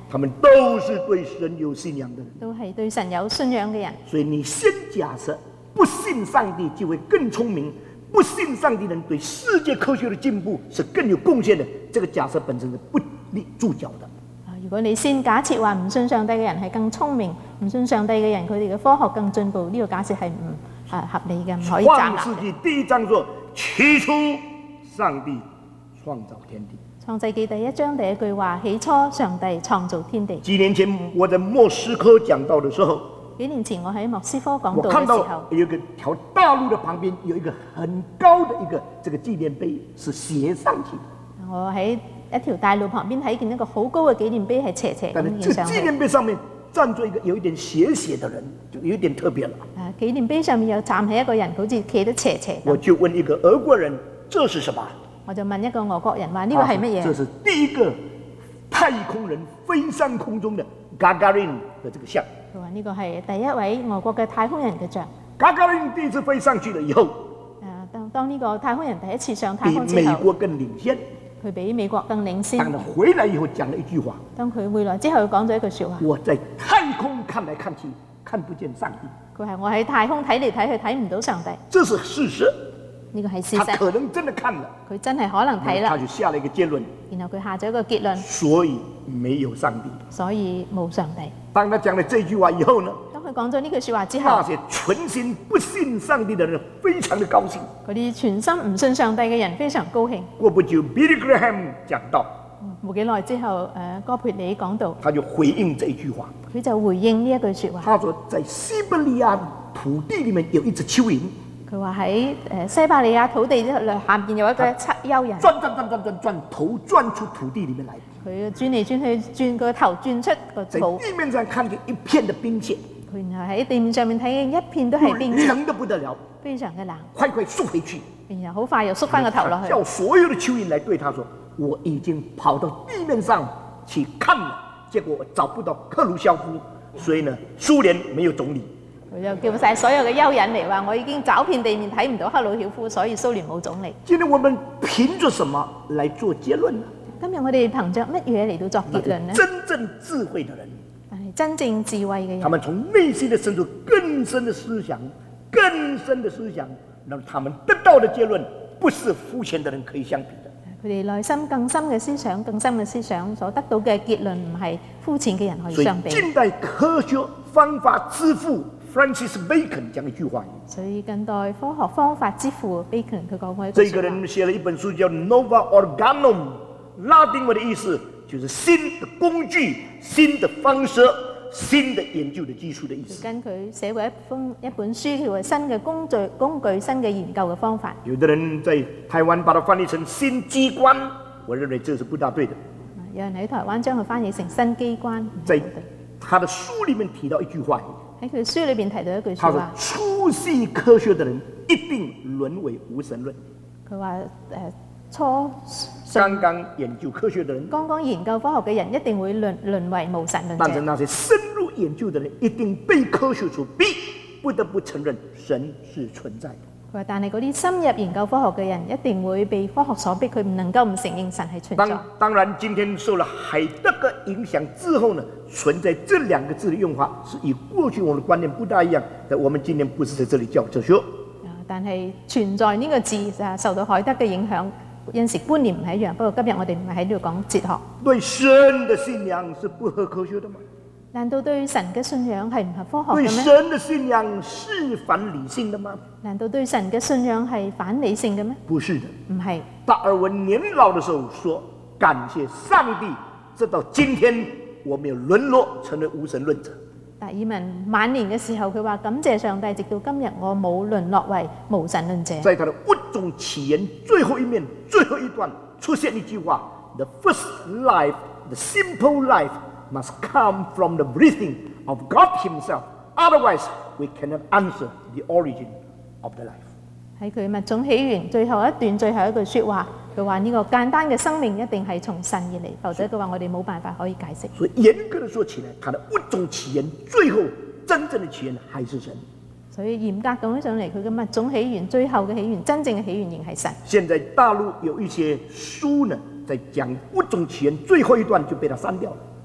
他们都是对神有信仰的人， 都係對神有信仰嘅人。 所以你先假設不信上帝就會更聰明，不信上帝人對世界科學的進步是更有貢獻的，這個假設本身是不立住腳的。 如果你先假設話唔信上帝嘅人係更聰明，唔信上帝嘅人佢哋嘅科學更進步，呢、這個假設係唔誒合理嘅，唔可以站立嘅。 創世紀第一章說：起初上帝創造天地。 創世紀第一章第一句話：起初上帝創造天地。 幾年前我在莫斯科講道的時候， 幾年前我喺莫斯科講我道嘅時看到候， 有一個條大路的旁邊有一個很高的一個這個紀念碑，是斜上去的。 我喺一條大路旁邊睇見一個好高嘅紀念碑係斜斜咁但係這個紀影上去。 念碑上面站著一個有一點斜斜的人，就有一點特別了。 啊，紀念碑上面有站起一個人，好似企得斜斜咁。 我就問一個俄國人：這是什麼？ 我就問一個俄國人話：呢個係乜嘢？ 這是第一個太空人飛上空中的 Gagarin 的這個像。 佢話呢個係第一位俄國嘅太空人嘅像。 Gagarin 第一次飛上去了以後， 誒，當當呢個太空人第一次上太比空之後， 美國更領先。 佢比美國更領先。 當他回來以後講了一句話： 當佢回來之後，佢講咗一句説話。 我在太空看來看去，看不見上帝。 佢係我喺太空睇嚟睇去睇唔到上帝。 這是事實。 呢個係事他實。 可能真的看了， 佢真係可能睇啦， 他就下了一個結論， 然後佢下咗一個結論， 所以沒有上帝。 所以冇上帝。 當他講了這句話以後呢， 當佢講咗呢句説話之後， 那些存心不信上帝的人非常的高興。 嗰啲全心唔信上帝嘅人非常高興。 過不久 ，Billy Graham 講到， 冇幾耐之後，誒哥培理講到， 他就回應這句話。 佢就回應呢一句説話。 他說，在西伯利亞土地裡面有一隻蚯蚓， 佢話喺誒西伯利亞土地下邊有一個七丘人， 轉轉轉轉轉轉，頭轉出土地裡面來。 佢轉嚟轉去，轉個頭轉出個在土， 地面上看見一片的冰雪， 佢然後喺地面上面睇見一片都係冰雪， 冷得不得了， 非常嘅冷， 快快縮回去。 然後好快又縮翻個頭落去。 叫所有的蚯蚓來對他說：我已經跑到地面上去看了，結果找不到克魯肖夫，所以呢，蘇聯沒有總理。 佢就叫晒所有嘅丘人嚟話：我已經找遍地面睇唔到克魯曉夫，所以蘇聯冇總理。 今天我們憑着什麼來做結論呢？ 今日我哋憑着乜嘢嚟到作結論呢？ 真正智慧的人， 係真正智慧嘅人， 他們從內心的深處更深的思想，更深的思想，讓他們得到的結論，不是膚淺的人可以相比的。 佢哋內心更深嘅思想，更深嘅思想所得到嘅結論，唔係膚淺嘅人可以相比。 所以近代科學方法之父 Francis Bacon 講一句話。 所以近代科學方法之父 Bacon 佢講過一句這個人寫了一本書叫 Nova Organum， 拉丁文的意思就是新的工具、新的方式、新的研究的技術的意思。 跟佢寫過一封一本書，叫做新嘅工具、工具、新嘅研究嘅方法。 有的人在台灣把它翻譯成新機關，我認為這是不大對的。 有人喺台灣將佢翻譯成新機關。 在他的書裡面提到一句話， 喺佢書裏邊提到一句説他說話， 初系科學的人一定淪為無神論。 佢話誒初剛剛研究科學的人， 剛剛研究科學嘅人一定會淪淪為無神論者。 但是那些深入研究的人一定被科學所逼，不得不承認神是存在的。 佢話：但係嗰啲深入研究科學嘅人一定會被科學所逼，佢唔能夠唔承認神係存在。 當當然，今天受了海德格影響之後呢，存在這兩個字的用法是與過去我們的觀念不大一樣。但我們今天不是在這裡教哲學。 但係存在呢個字就受到海德嘅影響，有時觀念唔係一樣。不過今日我哋唔係喺呢度講哲學。 對神的信仰是不合科學的嗎？ 難道對神嘅信仰係唔合科學對嘅咩？ 神的信仰是反理性的嗎？ 難道對神嘅信仰係反理性嘅咩？ 不是的。 唔係。 達爾文年老的時候說：感謝上帝，直到今天我沒有淪落成為無神論者。 達爾文晚年嘅時候，佢話感謝上帝，直到今日我冇淪落為無神論者。 在他的物種起源最後一面最後一段出現一句話 ：The first life, the simple life, must come from the breathing of God Himself. Otherwise, we cannot answer the origin of the life. 喺佢物種起源最後一段最後一句説話，佢話呢個簡單嘅生命一定係從神而嚟，否則嘅話我哋冇辦法可以解釋。 所以嚴格的說起來，它的物種起源最後真正的起源還是神。 所以嚴格講起上嚟，佢嘅物種起源最後嘅起源，真正嘅起源仍係神。 現在大陸有一些書呢，在講物種起源最後一段就被它刪掉了。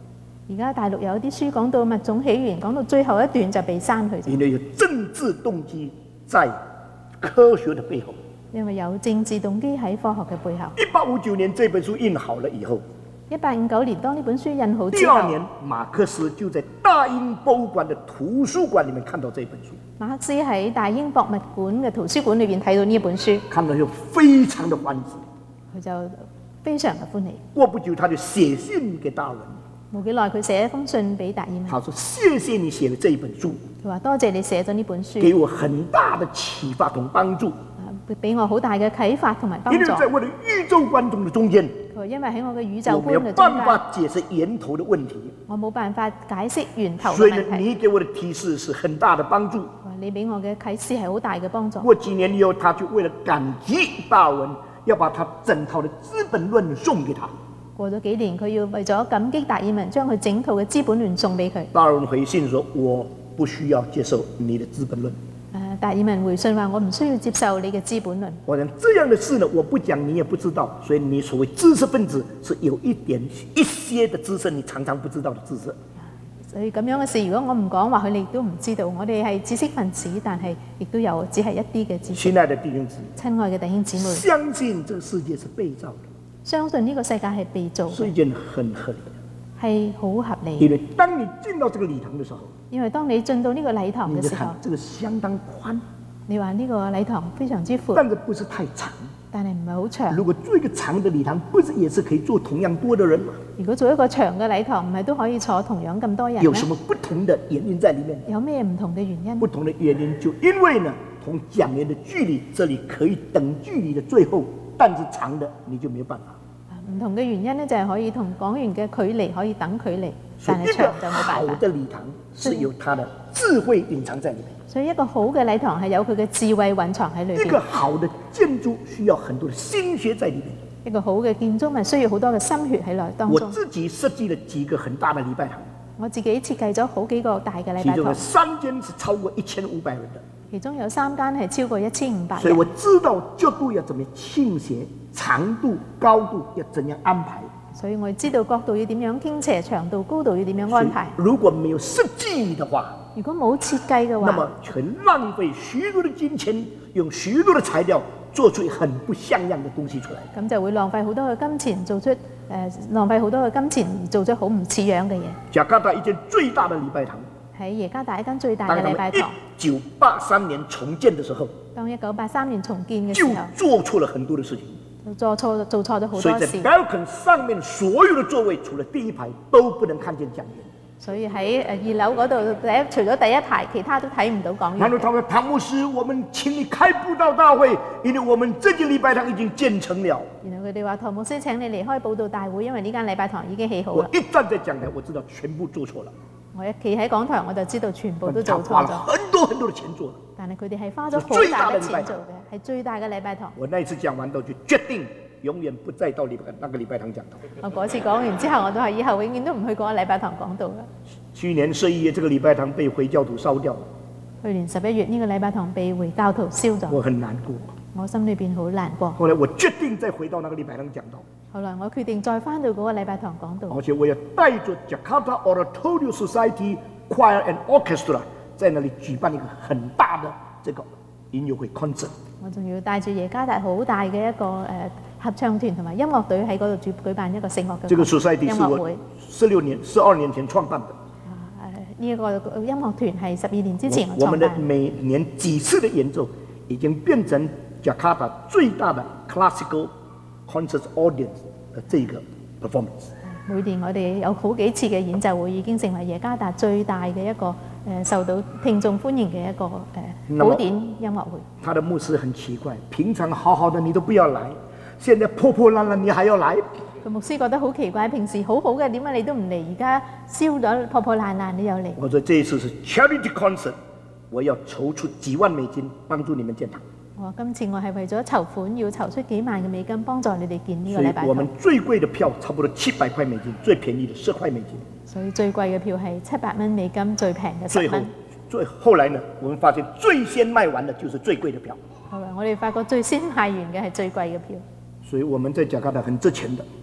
而家大陸有啲書講到物種起源，講到最後一段就被刪去咗。 因為有政治動機在科學的背後。 因為有政治動機喺科學嘅背後。 一八五九年這本書印好了以後， 一八五九年當呢本書印好第之後， 二年馬克思就在大英博物館的圖書館裡面看到這本書。 馬克思喺大英博物館嘅圖書館裏邊睇到呢本書， 看到就非常的歡喜， 佢就非常嘅歡喜。 過不久他就寫信給達爾文。 冇幾耐，佢寫一封信俾達爾文。 他說：謝謝你寫了這一本書， 佢話多謝你寫咗呢本書， 給我很大的啟發同幫助。 俾我好大嘅啟發同埋幫因為助。 在我的宇宙觀中的中間， 佢話因為喺我嘅宇宙我沒有觀嘅中辦法間， 解釋源頭的問題， 我冇辦法解釋源頭所以呢， 嘅問題。 你給我的提示是很大的幫助。 話你俾我嘅啟示係好大嘅幫助。 過幾年以後，他就為了感激達爾文，要把他整套的《資本論》送給他。 過咗幾年，佢要為咗感激達爾文，將佢整套嘅《資本論》送俾佢。 達爾文回信說：我不需要接受你的《資本論》。 誒，達爾文回信話：我唔需要接受你嘅《資本論》。 我講這樣的事呢，我不講你也不知道，所以你所謂知識分子是有一點一些的知識，你常常不知道的知識。 所以咁樣嘅事，如果我唔講，或許你亦都唔知道。我哋係知識分子，但係亦都有只係一啲嘅知識。 親愛的弟兄姊妹， 親愛嘅弟兄姊妹， 相信這個世界是被造的， 相信呢個世界係被造嘅， 是一件很合理的。 係好合理。 因為當你進到這個禮堂的時候， 因為當你進到呢個禮堂你就嘅時候看，這個相當寬， 你話呢個禮堂非常之闊， 但是不是太長。 但係唔係好長。 如果做一個長的禮堂，不是也是可以坐同樣多的人嗎？ 如果做一個長嘅禮堂，唔係都可以坐同樣咁多人咩？ 有什麼不同的原因在裡面？ 有咩唔同嘅原因？ 不同的原因就因為呢，同講員的距離，這裡可以等距離的最後，但是長的你就沒有辦法。 唔同嘅原因呢，就係可以同講員嘅距離可以等距離， 所以一個但係長就冇好辦法。 的禮堂是有它的智慧隱藏在裡面。 所以一個好嘅禮堂係有佢嘅智慧蘊藏喺裏一個邊。 好的建築需要很多的心血在裡面。 一個好嘅建築物需要好多嘅心血喺內當中。 我自己設計了幾個很大的禮拜堂， 我自己設計咗好幾個大嘅禮拜堂， 其中有三間是超過一千五百人的， 其中有三間係超過一千五百所以我人。 知道角度要怎麼傾斜，長度、高度要怎樣安排。 所以我知道角度要點樣傾斜，長度、高度要點樣安排。 如果沒有設計的話， 如果冇設計嘅話， 那麼全浪費許多的金錢，用許多的材料做出很不像樣的東西出來。 咁就會浪費好多嘅金錢，做出誒、呃、浪費好多嘅金錢，而做出好唔似樣嘅嘢。 雅加達一間最大的禮拜堂， 喺耶加達一間最大當他嘅禮拜堂， 們一九八三年重建的時候， 當一九八三年重建嘅時就候， 做錯了很多的事情。 做錯做錯咗好所以在多事。 balcony 上面所有的座位，除了第一排都不能看見講員。 所以喺誒二樓嗰度，第一除咗第一排，其他都睇唔到講員。 然後他們說：“唐牧師，我們請你開佈道大會，因為我們這間禮拜堂已經建成了。” 然後佢哋話：唐牧師請你離開報道大會，因為呢間禮拜堂已經起好啦。 我一站在講台，我知道全部做錯了。 我一企喺講台，我就知道全部都他花了做錯咗。 很多很多的錢做的。 但係佢哋係花咗好大嘅錢做嘅，係最大嘅禮拜堂。 我那一次講完都就決定永遠不再到禮拜那個禮拜堂講道。 我嗰次講完之後，我都係以後永遠都唔去嗰個禮拜堂講道啦。 去年十一月，這個禮拜堂被回教徒燒掉了， 去年十一月呢個禮拜堂被回教徒燒咗， 我很難過。 我心裏邊好難過。 後來我決定再回到那個禮拜堂講道， 後來我決定再翻到嗰個禮拜堂講道， 而且我要帶着 Jakarta Oratorio Society Choir and Orchestra 在那裡舉辦一個很大的這個音樂會 concert。 我仲要帶住耶加達好大嘅一個誒、呃、合唱團同埋音樂隊喺嗰度舉舉辦一個聖樂嘅這個 society 音是我樂會。 十六年、十二年前創辦的。 呢一個音樂團係十二年之前我我們的創辦。 每年幾次的演奏已經變成 Jakarta 最大的 classical concert audience 的這個 performance。 每年我哋有好幾次嘅演奏會，已經成為耶加達最大嘅一個誒、呃、受到聽眾歡迎嘅一個誒、呃、古典音樂會。 他的牧師很奇怪，平常好好的你都不要來，現在破破爛爛你還要來。 佢牧師覺得好奇怪，平時好好嘅，點解你都唔嚟？而家燒咗破破爛爛，你又嚟？ 我說這一次是 charity concert，我要籌出幾萬美金幫助你們建堂。 我話今次我係為咗籌款，要籌出幾萬嘅美金幫助你哋建呢個所以禮拜堂。 我們最貴的票差不多七百塊美金，最便宜的十塊美金。 所以最貴嘅票係七百蚊美金，最平嘅十最後蚊。 最後來呢，我們發現最先賣完的就是最貴的票。 後來我哋發覺最先賣完嘅係最貴嘅票。 所以我們在雅加達很值錢的。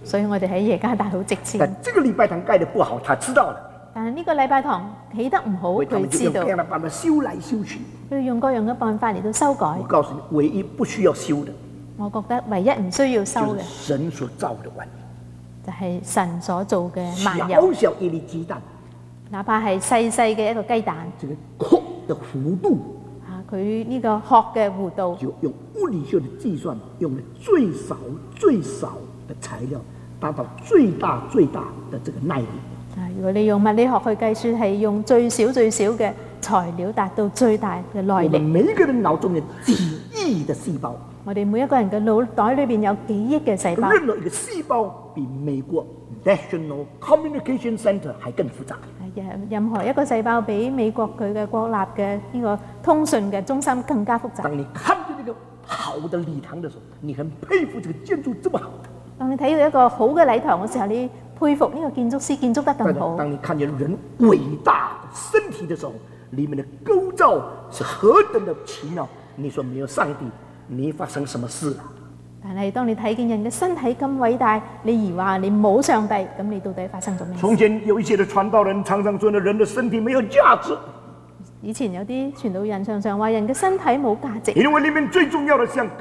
所以我哋喺耶加大好值錢。 但這個禮拜堂蓋得不好，他知道了， 但係呢個禮拜堂起得唔好， 所以他佢知道們就用各，樣的辦法修來修去。 佢用各樣嘅辦法嚟到修改。 我告訴你，唯一不需要修的， 我覺得唯一唔需要修就是嘅， 神所造的萬有。 就係神所做嘅萬有， 小小一粒雞蛋， 哪怕係細細嘅一個雞蛋， 這個殼的弧度， 啊，佢呢個殼嘅弧度， 就用物理學的計算，用了最少最少的材料，達到最大最大的這個耐力。 啊，如果你用物理學去計算，係用最少最少嘅材料達到最大嘅耐我們力。 每一個人腦中有幾億的細胞， 我哋每一個人嘅腦袋裏邊有幾億嘅細胞， 任何一個細胞比美國 National Communication Center 還更複雜。 任任何一個細胞比美國佢嘅國立嘅呢個通訊嘅中心更加複雜。 當你看見這個好的禮堂的時候，你很佩服這個建築這麼好。 當你睇到一個好嘅禮堂嘅時候，你佩服呢個建築師建築得咁好。 當你看見人偉大的身體的時候，裡面的構造是何等的奇妙。你說沒有上帝，你發生什麼事了？ 但係當你睇見人嘅身體咁偉大，你而話你冇上帝，咁你到底發生咗咩事？ 從前有一些的傳道人常常說呢，人的身體沒有價值。 以前有啲傳道人常常話人嘅身體冇價值， 因為裡面最重要的像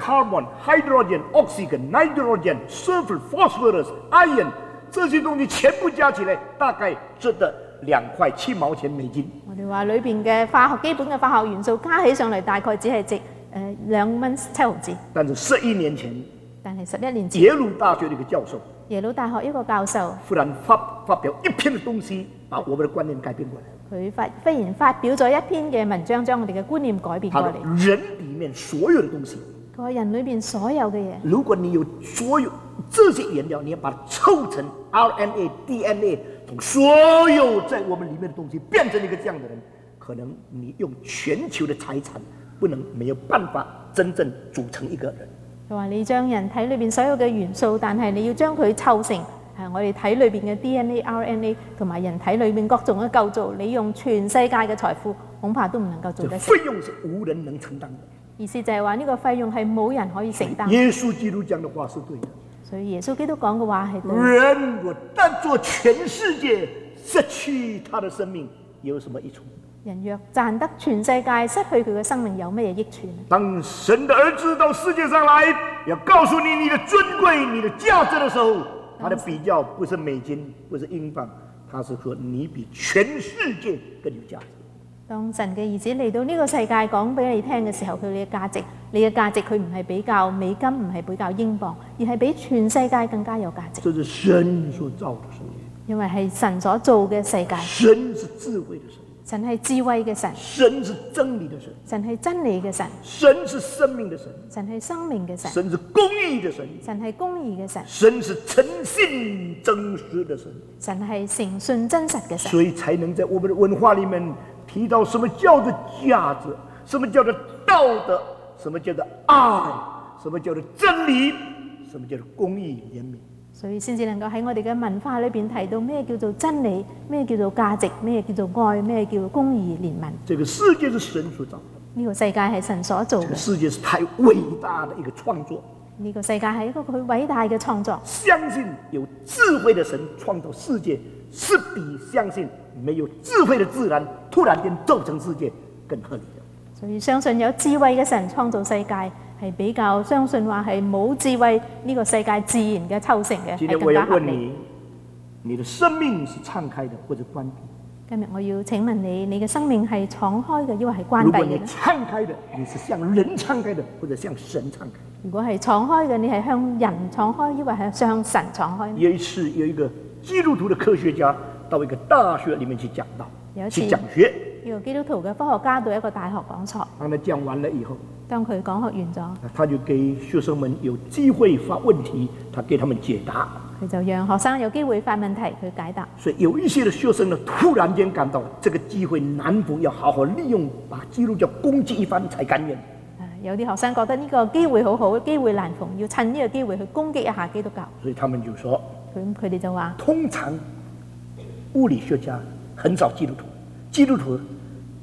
carbon、hydrogen、oxygen、nitrogen、sulfur、phosphorus、iron 這些東西全部加起來，大概值得兩塊七毛錢美金。 我哋話裏邊嘅化學基本嘅化學元素加起上嚟，大概只係值誒兩蚊七毫子。 但是十一年前， 但係十一年前， 耶魯大學的一個教授耶魯大學一個教授， 忽然發發表一篇的東西，把我們的觀念改變過來。 佢發忽然發表咗一篇嘅文章，將我哋嘅觀念改變過嚟。 人裡面所有的東西， 佢話人裏邊所有嘅嘢， 如果你有所有這些原料，你要把它湊成 R N A、D N A， 從所有在我們裡面的東西變成一個這樣的人，可能你用全球的財產不能沒有辦法真正組成一個人。 佢話你將人體裏邊所有嘅元素，但係你要將佢湊成係我哋體裏邊嘅 D N A、R N A 同埋人體裏面各種嘅構造，你用全世界嘅財富恐怕都唔能夠做得成。 費用是無人能承擔的。 意思就係話呢個費用係冇人可以承擔。 耶穌基督講的話是對的。 所以耶穌基督講嘅話係對。 人若當作全世界，失去他的生命，有什麼益處？ 人若賺得全世界，失去佢嘅生命，有乜嘢益處呢？ 當神的兒子到世界上來，要告訴你你的尊貴、你的價值的時候，他的比較不是美金，不是英鎊，他是說你比全世界更有價值。 當神嘅兒子嚟到呢個世界講俾你聽嘅時候，佢嘅價值，你嘅價值佢唔係比較美金，唔係比較英鎊，而係比全世界更加有價值。 這是神所造的世界， 因為係神所做嘅世界。 神是智慧的神， 神係智慧嘅神， 神是真理的神， 神係真理嘅神， 神是生命的神， 神係生命嘅神， 神是公義的神， 神係公義嘅神， 神是誠信真實的神， 神係誠信真實嘅神， 所以才能在我們的文化裡面提到什麼叫做價值，什麼叫做道德，什麼叫做愛，什麼叫做真理，什麼叫做公義憐憫。 所以先至能夠喺我哋嘅文化裏邊提到咩叫做真理，咩叫做價值，咩叫做愛，咩叫做公義憐憫。 這個世界是神所造的， 呢個世界係神所做這個嘅， 世界是太偉大的一個創作。 呢個世界係一個佢偉大嘅創作。 相信有智慧的神創造世界，是比相信沒有智慧的自然突然間造成世界更合理的。 所以相信有智慧嘅神創造世界，係比較相信話係冇智慧呢個世界自然嘅構成嘅，係今天我更加合理。 要問你，你的生命是敞開的或者關閉？ 今日我要請問你，你嘅生命係敞開嘅，抑或係關如果你閉嘅呢？ 敞開的，你是向人敞開的，或者向神敞開？ 如果係敞開嘅，你係向人敞開，抑或係向神敞開呢？ 有一次，有一個基督徒的科學家到一個大學裡面去講道， 有一次去講學。 呢個基督徒嘅科學家到一個大學講座， 當他講完了以後， 當佢講學完咗， 他就給學生們有機會發問題，他給他們解答。 佢就讓學生有機會發問題，佢解答。 所以有一些的學生呢，突然間感到這個機會難否要好好利用，把基督教攻擊一番才甘願。 有啲學生覺得呢個機會好好，機會難逢，要趁呢個機會去攻擊一下基督教。 所以他們就說， 佢佢哋就話， 通常物理學家很少基督徒，基督徒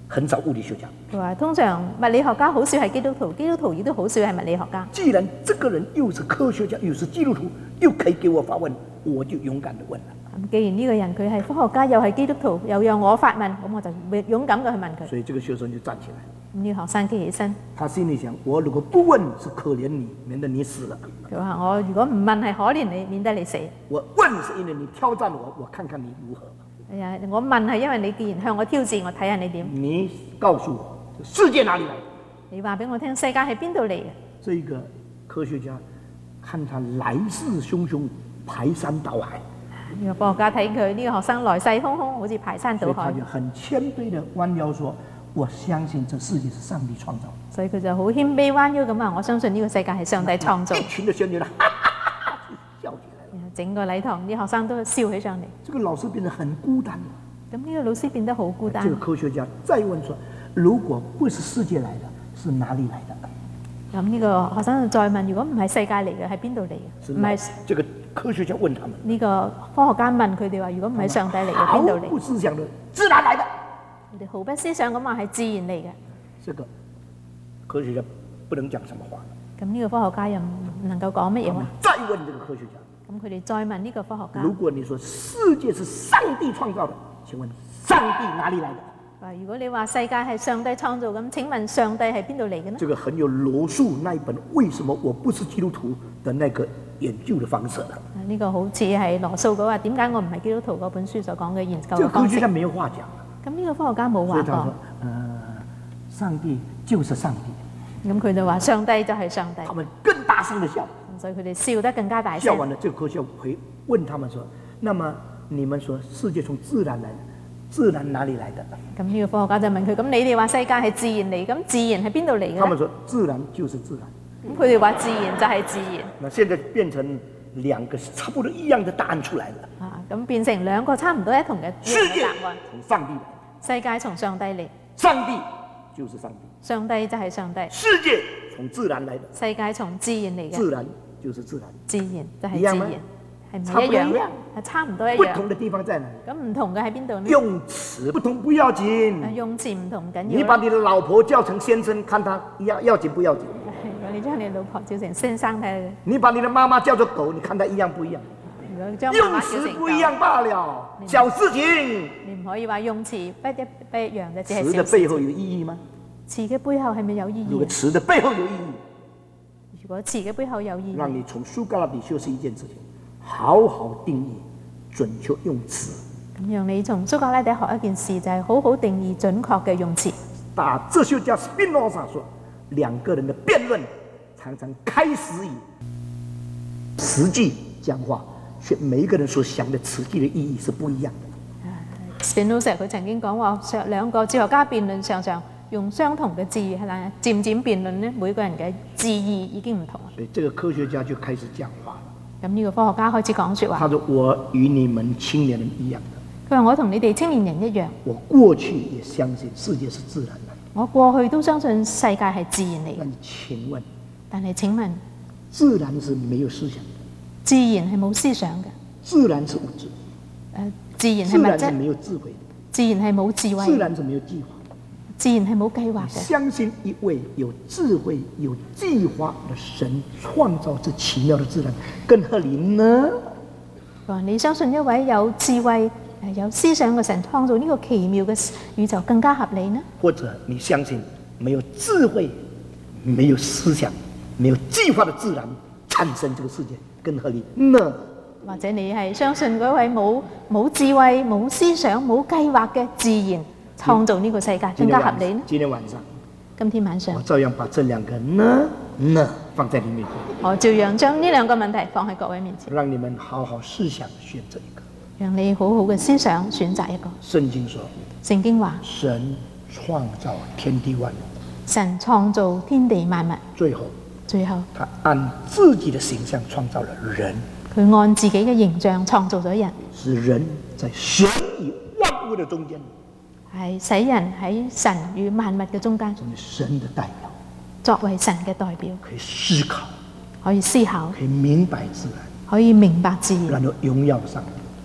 很少物理学家。 佢話通常物理學家好少係基督徒，基督徒亦都好少係物理學家。 既然這個人又是科學家，又是基督徒，又可以給我發問，我就勇敢地問了。 咁既然呢個人佢係科學家，又係基督徒，又讓我發問，咁我就勇敢嘅去問佢。 所以這個學生就站起來。 咁呢個學生企起身， 他心裡想：我如果不問，是可憐你，免得你死了。 佢話：我如果唔問係可憐你，免得你死。 我問是因為你挑戰我，我看看你如何。 哎呀，我問係因為你既然向我挑戰，我睇下你點。 你告訴我，世界哪裡來？ 你話俾我聽，世界係邊度嚟嘅？ 這個科學家看他來勢洶洶，排山倒海。 呢個科學家睇佢呢個學生來勢洶洶，好似排山倒海。 所以他就很謙卑地彎腰說：我相信這世界是上帝創造。 所以佢就好謙卑彎腰咁話：我相信呢個世界係上帝創造。 一群的宣教啦，笑起來了。 整個禮堂啲學生都笑起上嚟。 這個老師變得很孤單。 咁呢個老師變得好孤單。 這個科學家再問說：如果不是世界來的，是哪裡來的？ 咁呢個學生就再問：如果唔係世界嚟嘅，係邊度嚟嘅？唔係。 這個科學家問他們。 呢個科學家問佢哋話：如果唔係上帝嚟嘅，邊度嚟？ 毫不思想的，自然來的。 佢哋毫不思想咁話係自然嚟嘅。 這個科學家不能講什麼話。 咁呢個科學家又唔能夠講乜嘢話？ 再問這個科學家。 咁佢哋再問呢個科學家： 如果你說世界是上帝創造的，請問上帝哪裡來的？ 話如果你話世界係上帝創造，咁請問上帝係邊度嚟嘅呢？ 這個很有羅素那一本《為什麼我不是基督徒》的那個研究的方式。 呢個好似係羅素嗰話點解我唔係基督徒嗰本書所講嘅研究嘅方式。 這個科學家沒有話講。 咁呢個科學家冇話講。 所以他說：呃，上帝就是上帝。 咁佢就話上帝就係上帝。 他們更大聲地笑。 所以佢哋笑得更加大聲。 笑完了，這個科學家會問他們說：那麼你們說世界從自然來的，自然哪裡來的？ 咁呢個科學家就問佢：咁你哋話世界係自然嚟，咁自然係邊度嚟嘅？ 他們說：自然就是自然。 咁佢哋話自然就係自然。 那現在變成兩個差不多一樣的答案出來了。 啊，咁變成兩個差唔多一同嘅世界從上帝來， 世界從上帝嚟， 上帝就是上帝， 上帝就係上帝。 世界從自然來的， 世界從自然嚟嘅， 自然就是自然， 自然就係自然，係唔係一樣？係差唔多一樣。 不同的地方在哪裡？ 咁唔同嘅喺邊度呢？ 用詞不同不要緊， 用詞唔同唔緊要。 你把你的老婆叫成先生，看他要要緊不要緊？ 如果你將你老婆叫成先生睇下。 你把你的媽媽叫做狗，你看他一樣不一樣？ 如果將用詞不一樣罷了，小事情。 你唔可以話用詞不一不一樣嘅，只係詞的背後有意義嗎？ 詞嘅背後係咪有意義？ 如果詞的背後有意義， 如果詞嘅背後有意義， 讓你從蘇格拉底學識一件事情，好好定義，準確用詞。 咁讓你從蘇格拉底學一件事，就係好好定義準確嘅用詞。 大哲學家斯賓諾莎說，兩個人的辯論常常開始以詞句講話，卻每一個人所想的詞句的意義是不一樣的。 斯賓諾莎佢曾經講話，兩個哲學家辯論常常用相同嘅字，係啦，漸漸辯論呢，每個人嘅字義已經唔同。 所以這個科學家就開始講話。 咁呢個科學家開始講說話。 他說：我與你們青年人一樣的。 佢話：我同你哋青年人一樣。 我過去也相信世界是自然的。 我過去都相信世界係自然嚟嘅。 但請問， 但係請問， 自然是沒有思想的。 自然係冇思想嘅。 自然是物質。 誒，自然係物質。 自然是沒有智慧。 自然係冇智慧。 自然是沒有計劃。 自然係冇計劃嘅。 相信一位有智慧、有計劃的神創造這奇妙的自然，更合理呢？ 話你相信一位有智慧、誒有思想嘅神創造呢個奇妙嘅宇宙更加合理呢？ 或者你相信沒有智慧、沒有思想、沒有計劃的自然產生這個世界更合理呢？ 或者你係相信嗰位冇冇智慧、冇思想、冇計劃嘅自然創造呢個世界更加合理呢？ 今天晚上， 今天晚上， 我照樣把這兩個呢呢放在你面前。 我照樣將呢兩個問題放喺各位面前， 讓你們好好思想，選擇一個。 讓你好好嘅思想選擇一個。 聖經說， 聖經話， 神創造天地萬物， 神創造天地萬物， 最後， 最後， 他按自己的形象創造了人， 佢按自己嘅形象創造咗人， 使人在神與萬物的中間。 係使人喺神與萬物嘅中間， 成為神的代表， 作為神嘅代表， 可以思考， 可以思考， 可以明白自然， 可以明白自然， 然後榮耀上帝，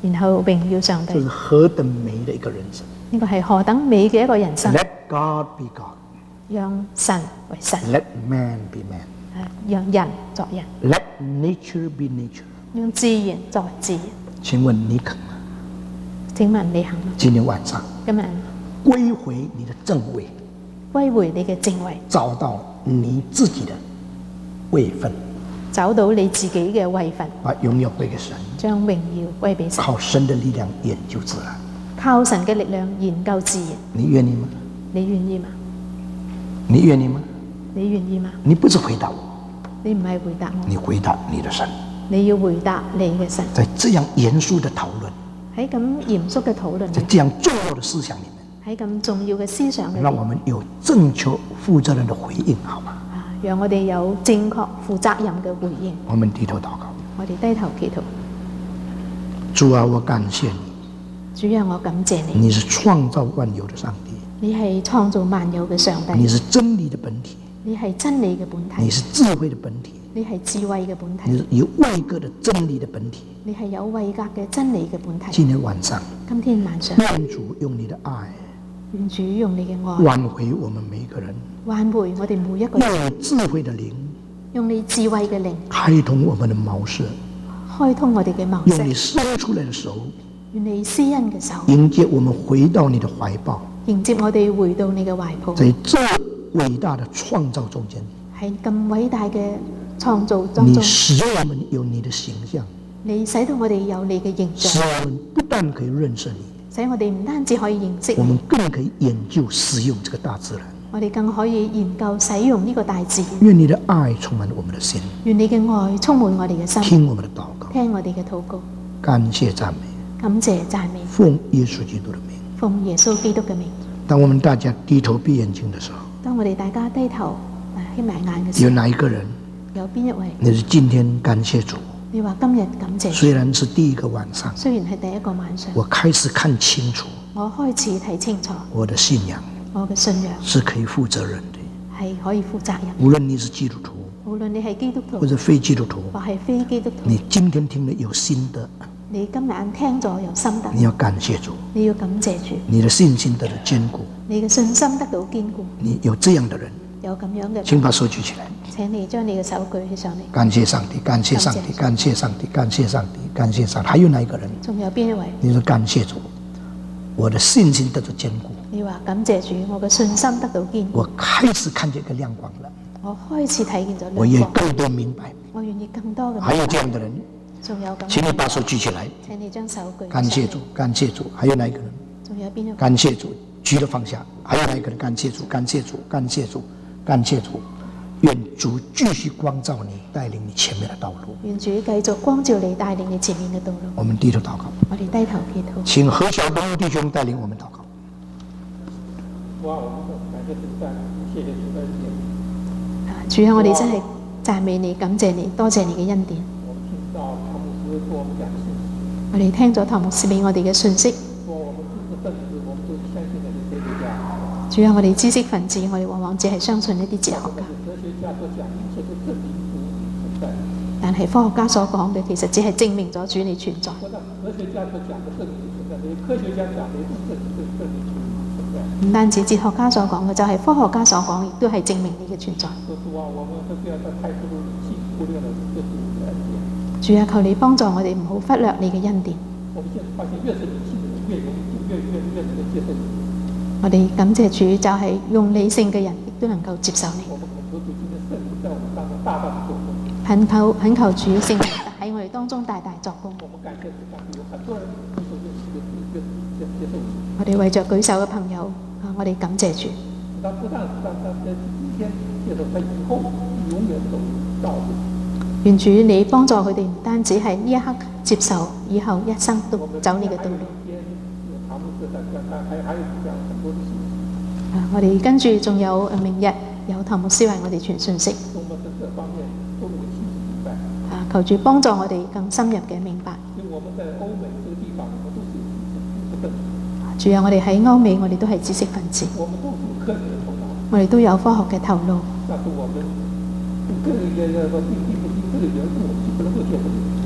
然後榮耀上帝。 這是何等美的一個人生。 呢個係何等美嘅一個人生。 Let God be God， 讓神為神， Let man be man， 啊讓人作人， Let nature be nature。 讓自然作為自然。 請問你肯嗎？ 請問你肯嗎？ 今天晚上今日歸回你的正位， 歸回你嘅正位， 找到你自己的位分， 找到你自己嘅位份， 把榮耀歸給神， 將榮耀歸俾神， 靠神的力量研究自然。 靠神嘅力量研究自然。 你願意嗎？ 你願意嗎？ 你願意嗎？ 你願意嗎？ 你不是回答我， 你唔係回答我， 你回答你的神。 你要回答你嘅神。 在這樣嚴肅的討論， 喺咁嚴肅嘅討論裏， 在這樣重要的思想裡面， 喺咁重要嘅思想裏面， 讓我們有正確負責任的回應，好嗎？ 啊，讓我哋有正確負責任嘅回應。 我們低頭禱告。 我哋低頭祈禱。 主啊，我感謝你， 主啊，我感謝你， 你是創造萬有的上帝， 你係創造萬有嘅上帝， 你是真理的本體， 你係真理嘅本體， 你是智慧的本體， 你係智慧嘅本體， 你是有位格的真理的本體。 你係有位格嘅真理嘅本體。 今天晚上， 今天晚上， 願主用你的愛願主用你嘅愛挽回我們每一個人， 挽回我哋每一個人， 用你智慧的靈用你智慧嘅靈開通我們的茅塞， 開通我哋嘅眸用你色， 伸出來的手願你施恩嘅手迎接我們回到你的懷抱。 迎接我哋回到你嘅懷抱。 在這偉大的創造中間， 喺咁偉大嘅創造當你中， 使我們有你的形象， 你使到我哋有你嘅形使象， 我們不但可以認識你， 使我哋唔單止可以認識你我們，更可以研究使用這個大自然。 我哋更可以研究使用呢個大自然。 願你的愛充滿我們的心， 願你嘅愛充滿我哋嘅心， 聽我們的禱告， 聽我哋嘅禱告， 感謝讚美， 感謝讚美， 奉耶穌基督的名。 奉耶穌基督嘅名。 當我們大家低頭閉眼睛的時候， 當我哋大家低頭誒瞇埋眼嘅時有候， 哪一個人有邊一位？ 你是今天感謝主？ 你話今日感謝主， 雖然是第一個晚上， 雖然係第一個晚上， 我開始看清楚我開始睇清楚我的信仰我嘅信仰是可以負責任的。 係可以負責任。 無論你是基督徒無論你係基督徒或者非基督徒， 或係非基督徒， 你今天聽了有心得， 你今晚聽咗有心得， 你要感謝主， 你要感謝主， 你的信心得到堅固。 你嘅信心得到堅固。 你有這樣的人， 有咁樣嘅， 請把手舉起來。 請你將你嘅手舉起上嚟。 感謝上帝，感謝上帝，感謝上帝，感謝上帝，感謝上帝。還有哪一個人？ 仲有邊一位？ 你說感謝主，我的信心得到堅固。 你話感謝主，我嘅信心得到堅固。 我開始看見一個亮光了， 我開始睇見咗我也亮光。 更多明白。 我願意更多嘅明白。 還有這樣的人， 仲有咁。 請你把手舉起來。 請你將手舉。 感謝主，感謝主。還有哪一個人？ 仲有邊一位？ 感謝主，舉了放下。還有哪一個人？感謝主，感謝主，感謝主，感謝主。願主繼續光照你，帶領你前面的道路。 願主繼續光照你，帶領你前面嘅道路。 我們低頭禱告。 我哋低頭祈禱。 請何小東弟兄帶領我們禱告。 哇！我們感謝主讚，謝謝主的恩典。 啊，主啊，我哋真係讚美你，感謝你，多謝你嘅恩典。 我們聽到湯姆斯給我們講的信息， 我哋聽咗唐牧師俾我哋嘅信息。 說我們知識分子，我們都是相信的是科學家。 主啊，我哋知識分子，我哋往往只係相信一啲哲學家。 科學家所講，一切都證明主存在。 但係科學家所講嘅，其實只係證明咗主你存在。 說到科學家所講的證明主存在，科學家講的也是證明證明主存在。 唔單止哲學家所講嘅，就係科學家所講，亦都係證明你嘅存在。 說實話，我們都不要在太多的氣忽略了這主的恩典。 主啊，求你幫助我哋唔好忽略你嘅恩典。 我們現在發現，越是理性的人，越容易越越越能夠接受你。 我哋感謝主，就係用理性嘅人亦都能夠接受你。 我們求主今天聖靈在我們當中大大的做工。 懇求懇求主聖靈喺我哋當中大大作工。 我們感謝主，當中有很多人舉手就就就就接受主。 我哋為着舉手嘅朋友啊，我哋感謝主。 他不但是讓他在今天接受，他以後永遠走道路。 願主你幫助佢哋，唔單止係呢一刻接受，以後一生都走呢個道路。 唐牧師在講，還還有講很多的信息。 啊，我哋跟住仲有誒明日有唐牧師為我哋傳信息。 我們在這方面都能夠清楚明白。 啊，求主幫助我哋更深入嘅明白。 因為我們在歐美這個地方，我們都是有知識分子。 主啊，我哋喺歐美，我哋都係知識分子。 我們都是有科學的頭腦。 我哋都有科學嘅頭腦。 但是我們對這個這個並並不是這個緣故，我們是不能夠接受的。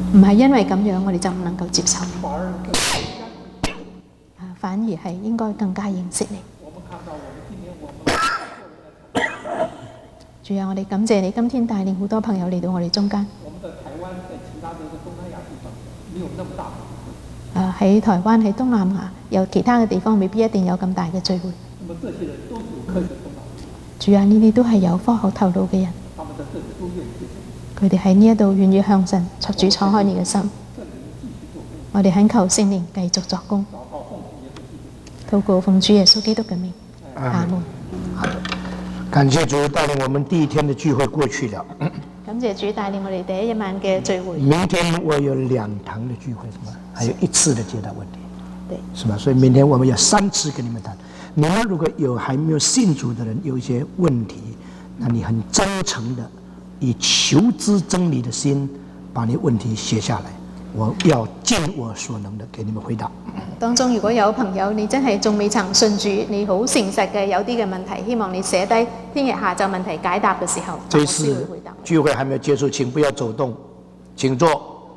唔係因為咁樣我哋就唔能夠接受你， 反而更加啊反而係應該更加認識你。 我們看到我們今天我們個人的主啊，我哋感謝你今天帶領好多朋友嚟到我哋中間。 我們在台灣，在其他的東南亞地方沒有那麼大的。 誒喺台灣喺東南亞有其他嘅地方未必一定有咁大嘅聚會。 那麼這些人都是有科學頭腦， 主啊，呢啲都係有科學頭腦嘅人， 他們在這裡都願意接受。 佢哋喺呢一度願意向神作主敞開你嘅心。 聖靈繼續做工， 我哋懇求聖靈繼續作工， 禱告奉主耶穌基督。 禱告奉主耶穌基督嘅名， 阿阿門。 感謝主帶領我們第一天的聚會過去了， 感謝主帶領我哋第一晚嘅聚會。 明天我有兩堂的聚會，是嗎？還有一次的接待問題， 對， 是吧？所以明天我們有三次跟你們談。你們如果有還沒有信主的人有一些問題，那你很真誠的以求知真理的心把你問題寫下來，我要盡我所能的給你們回答。 當中如果有朋友你真係仲未曾信主，你好誠實嘅有啲嘅問題，希望你寫低，聽日下晝問題解答嘅時候， 這我先會次回答。 聚會還沒有結束，請不要走動，請坐。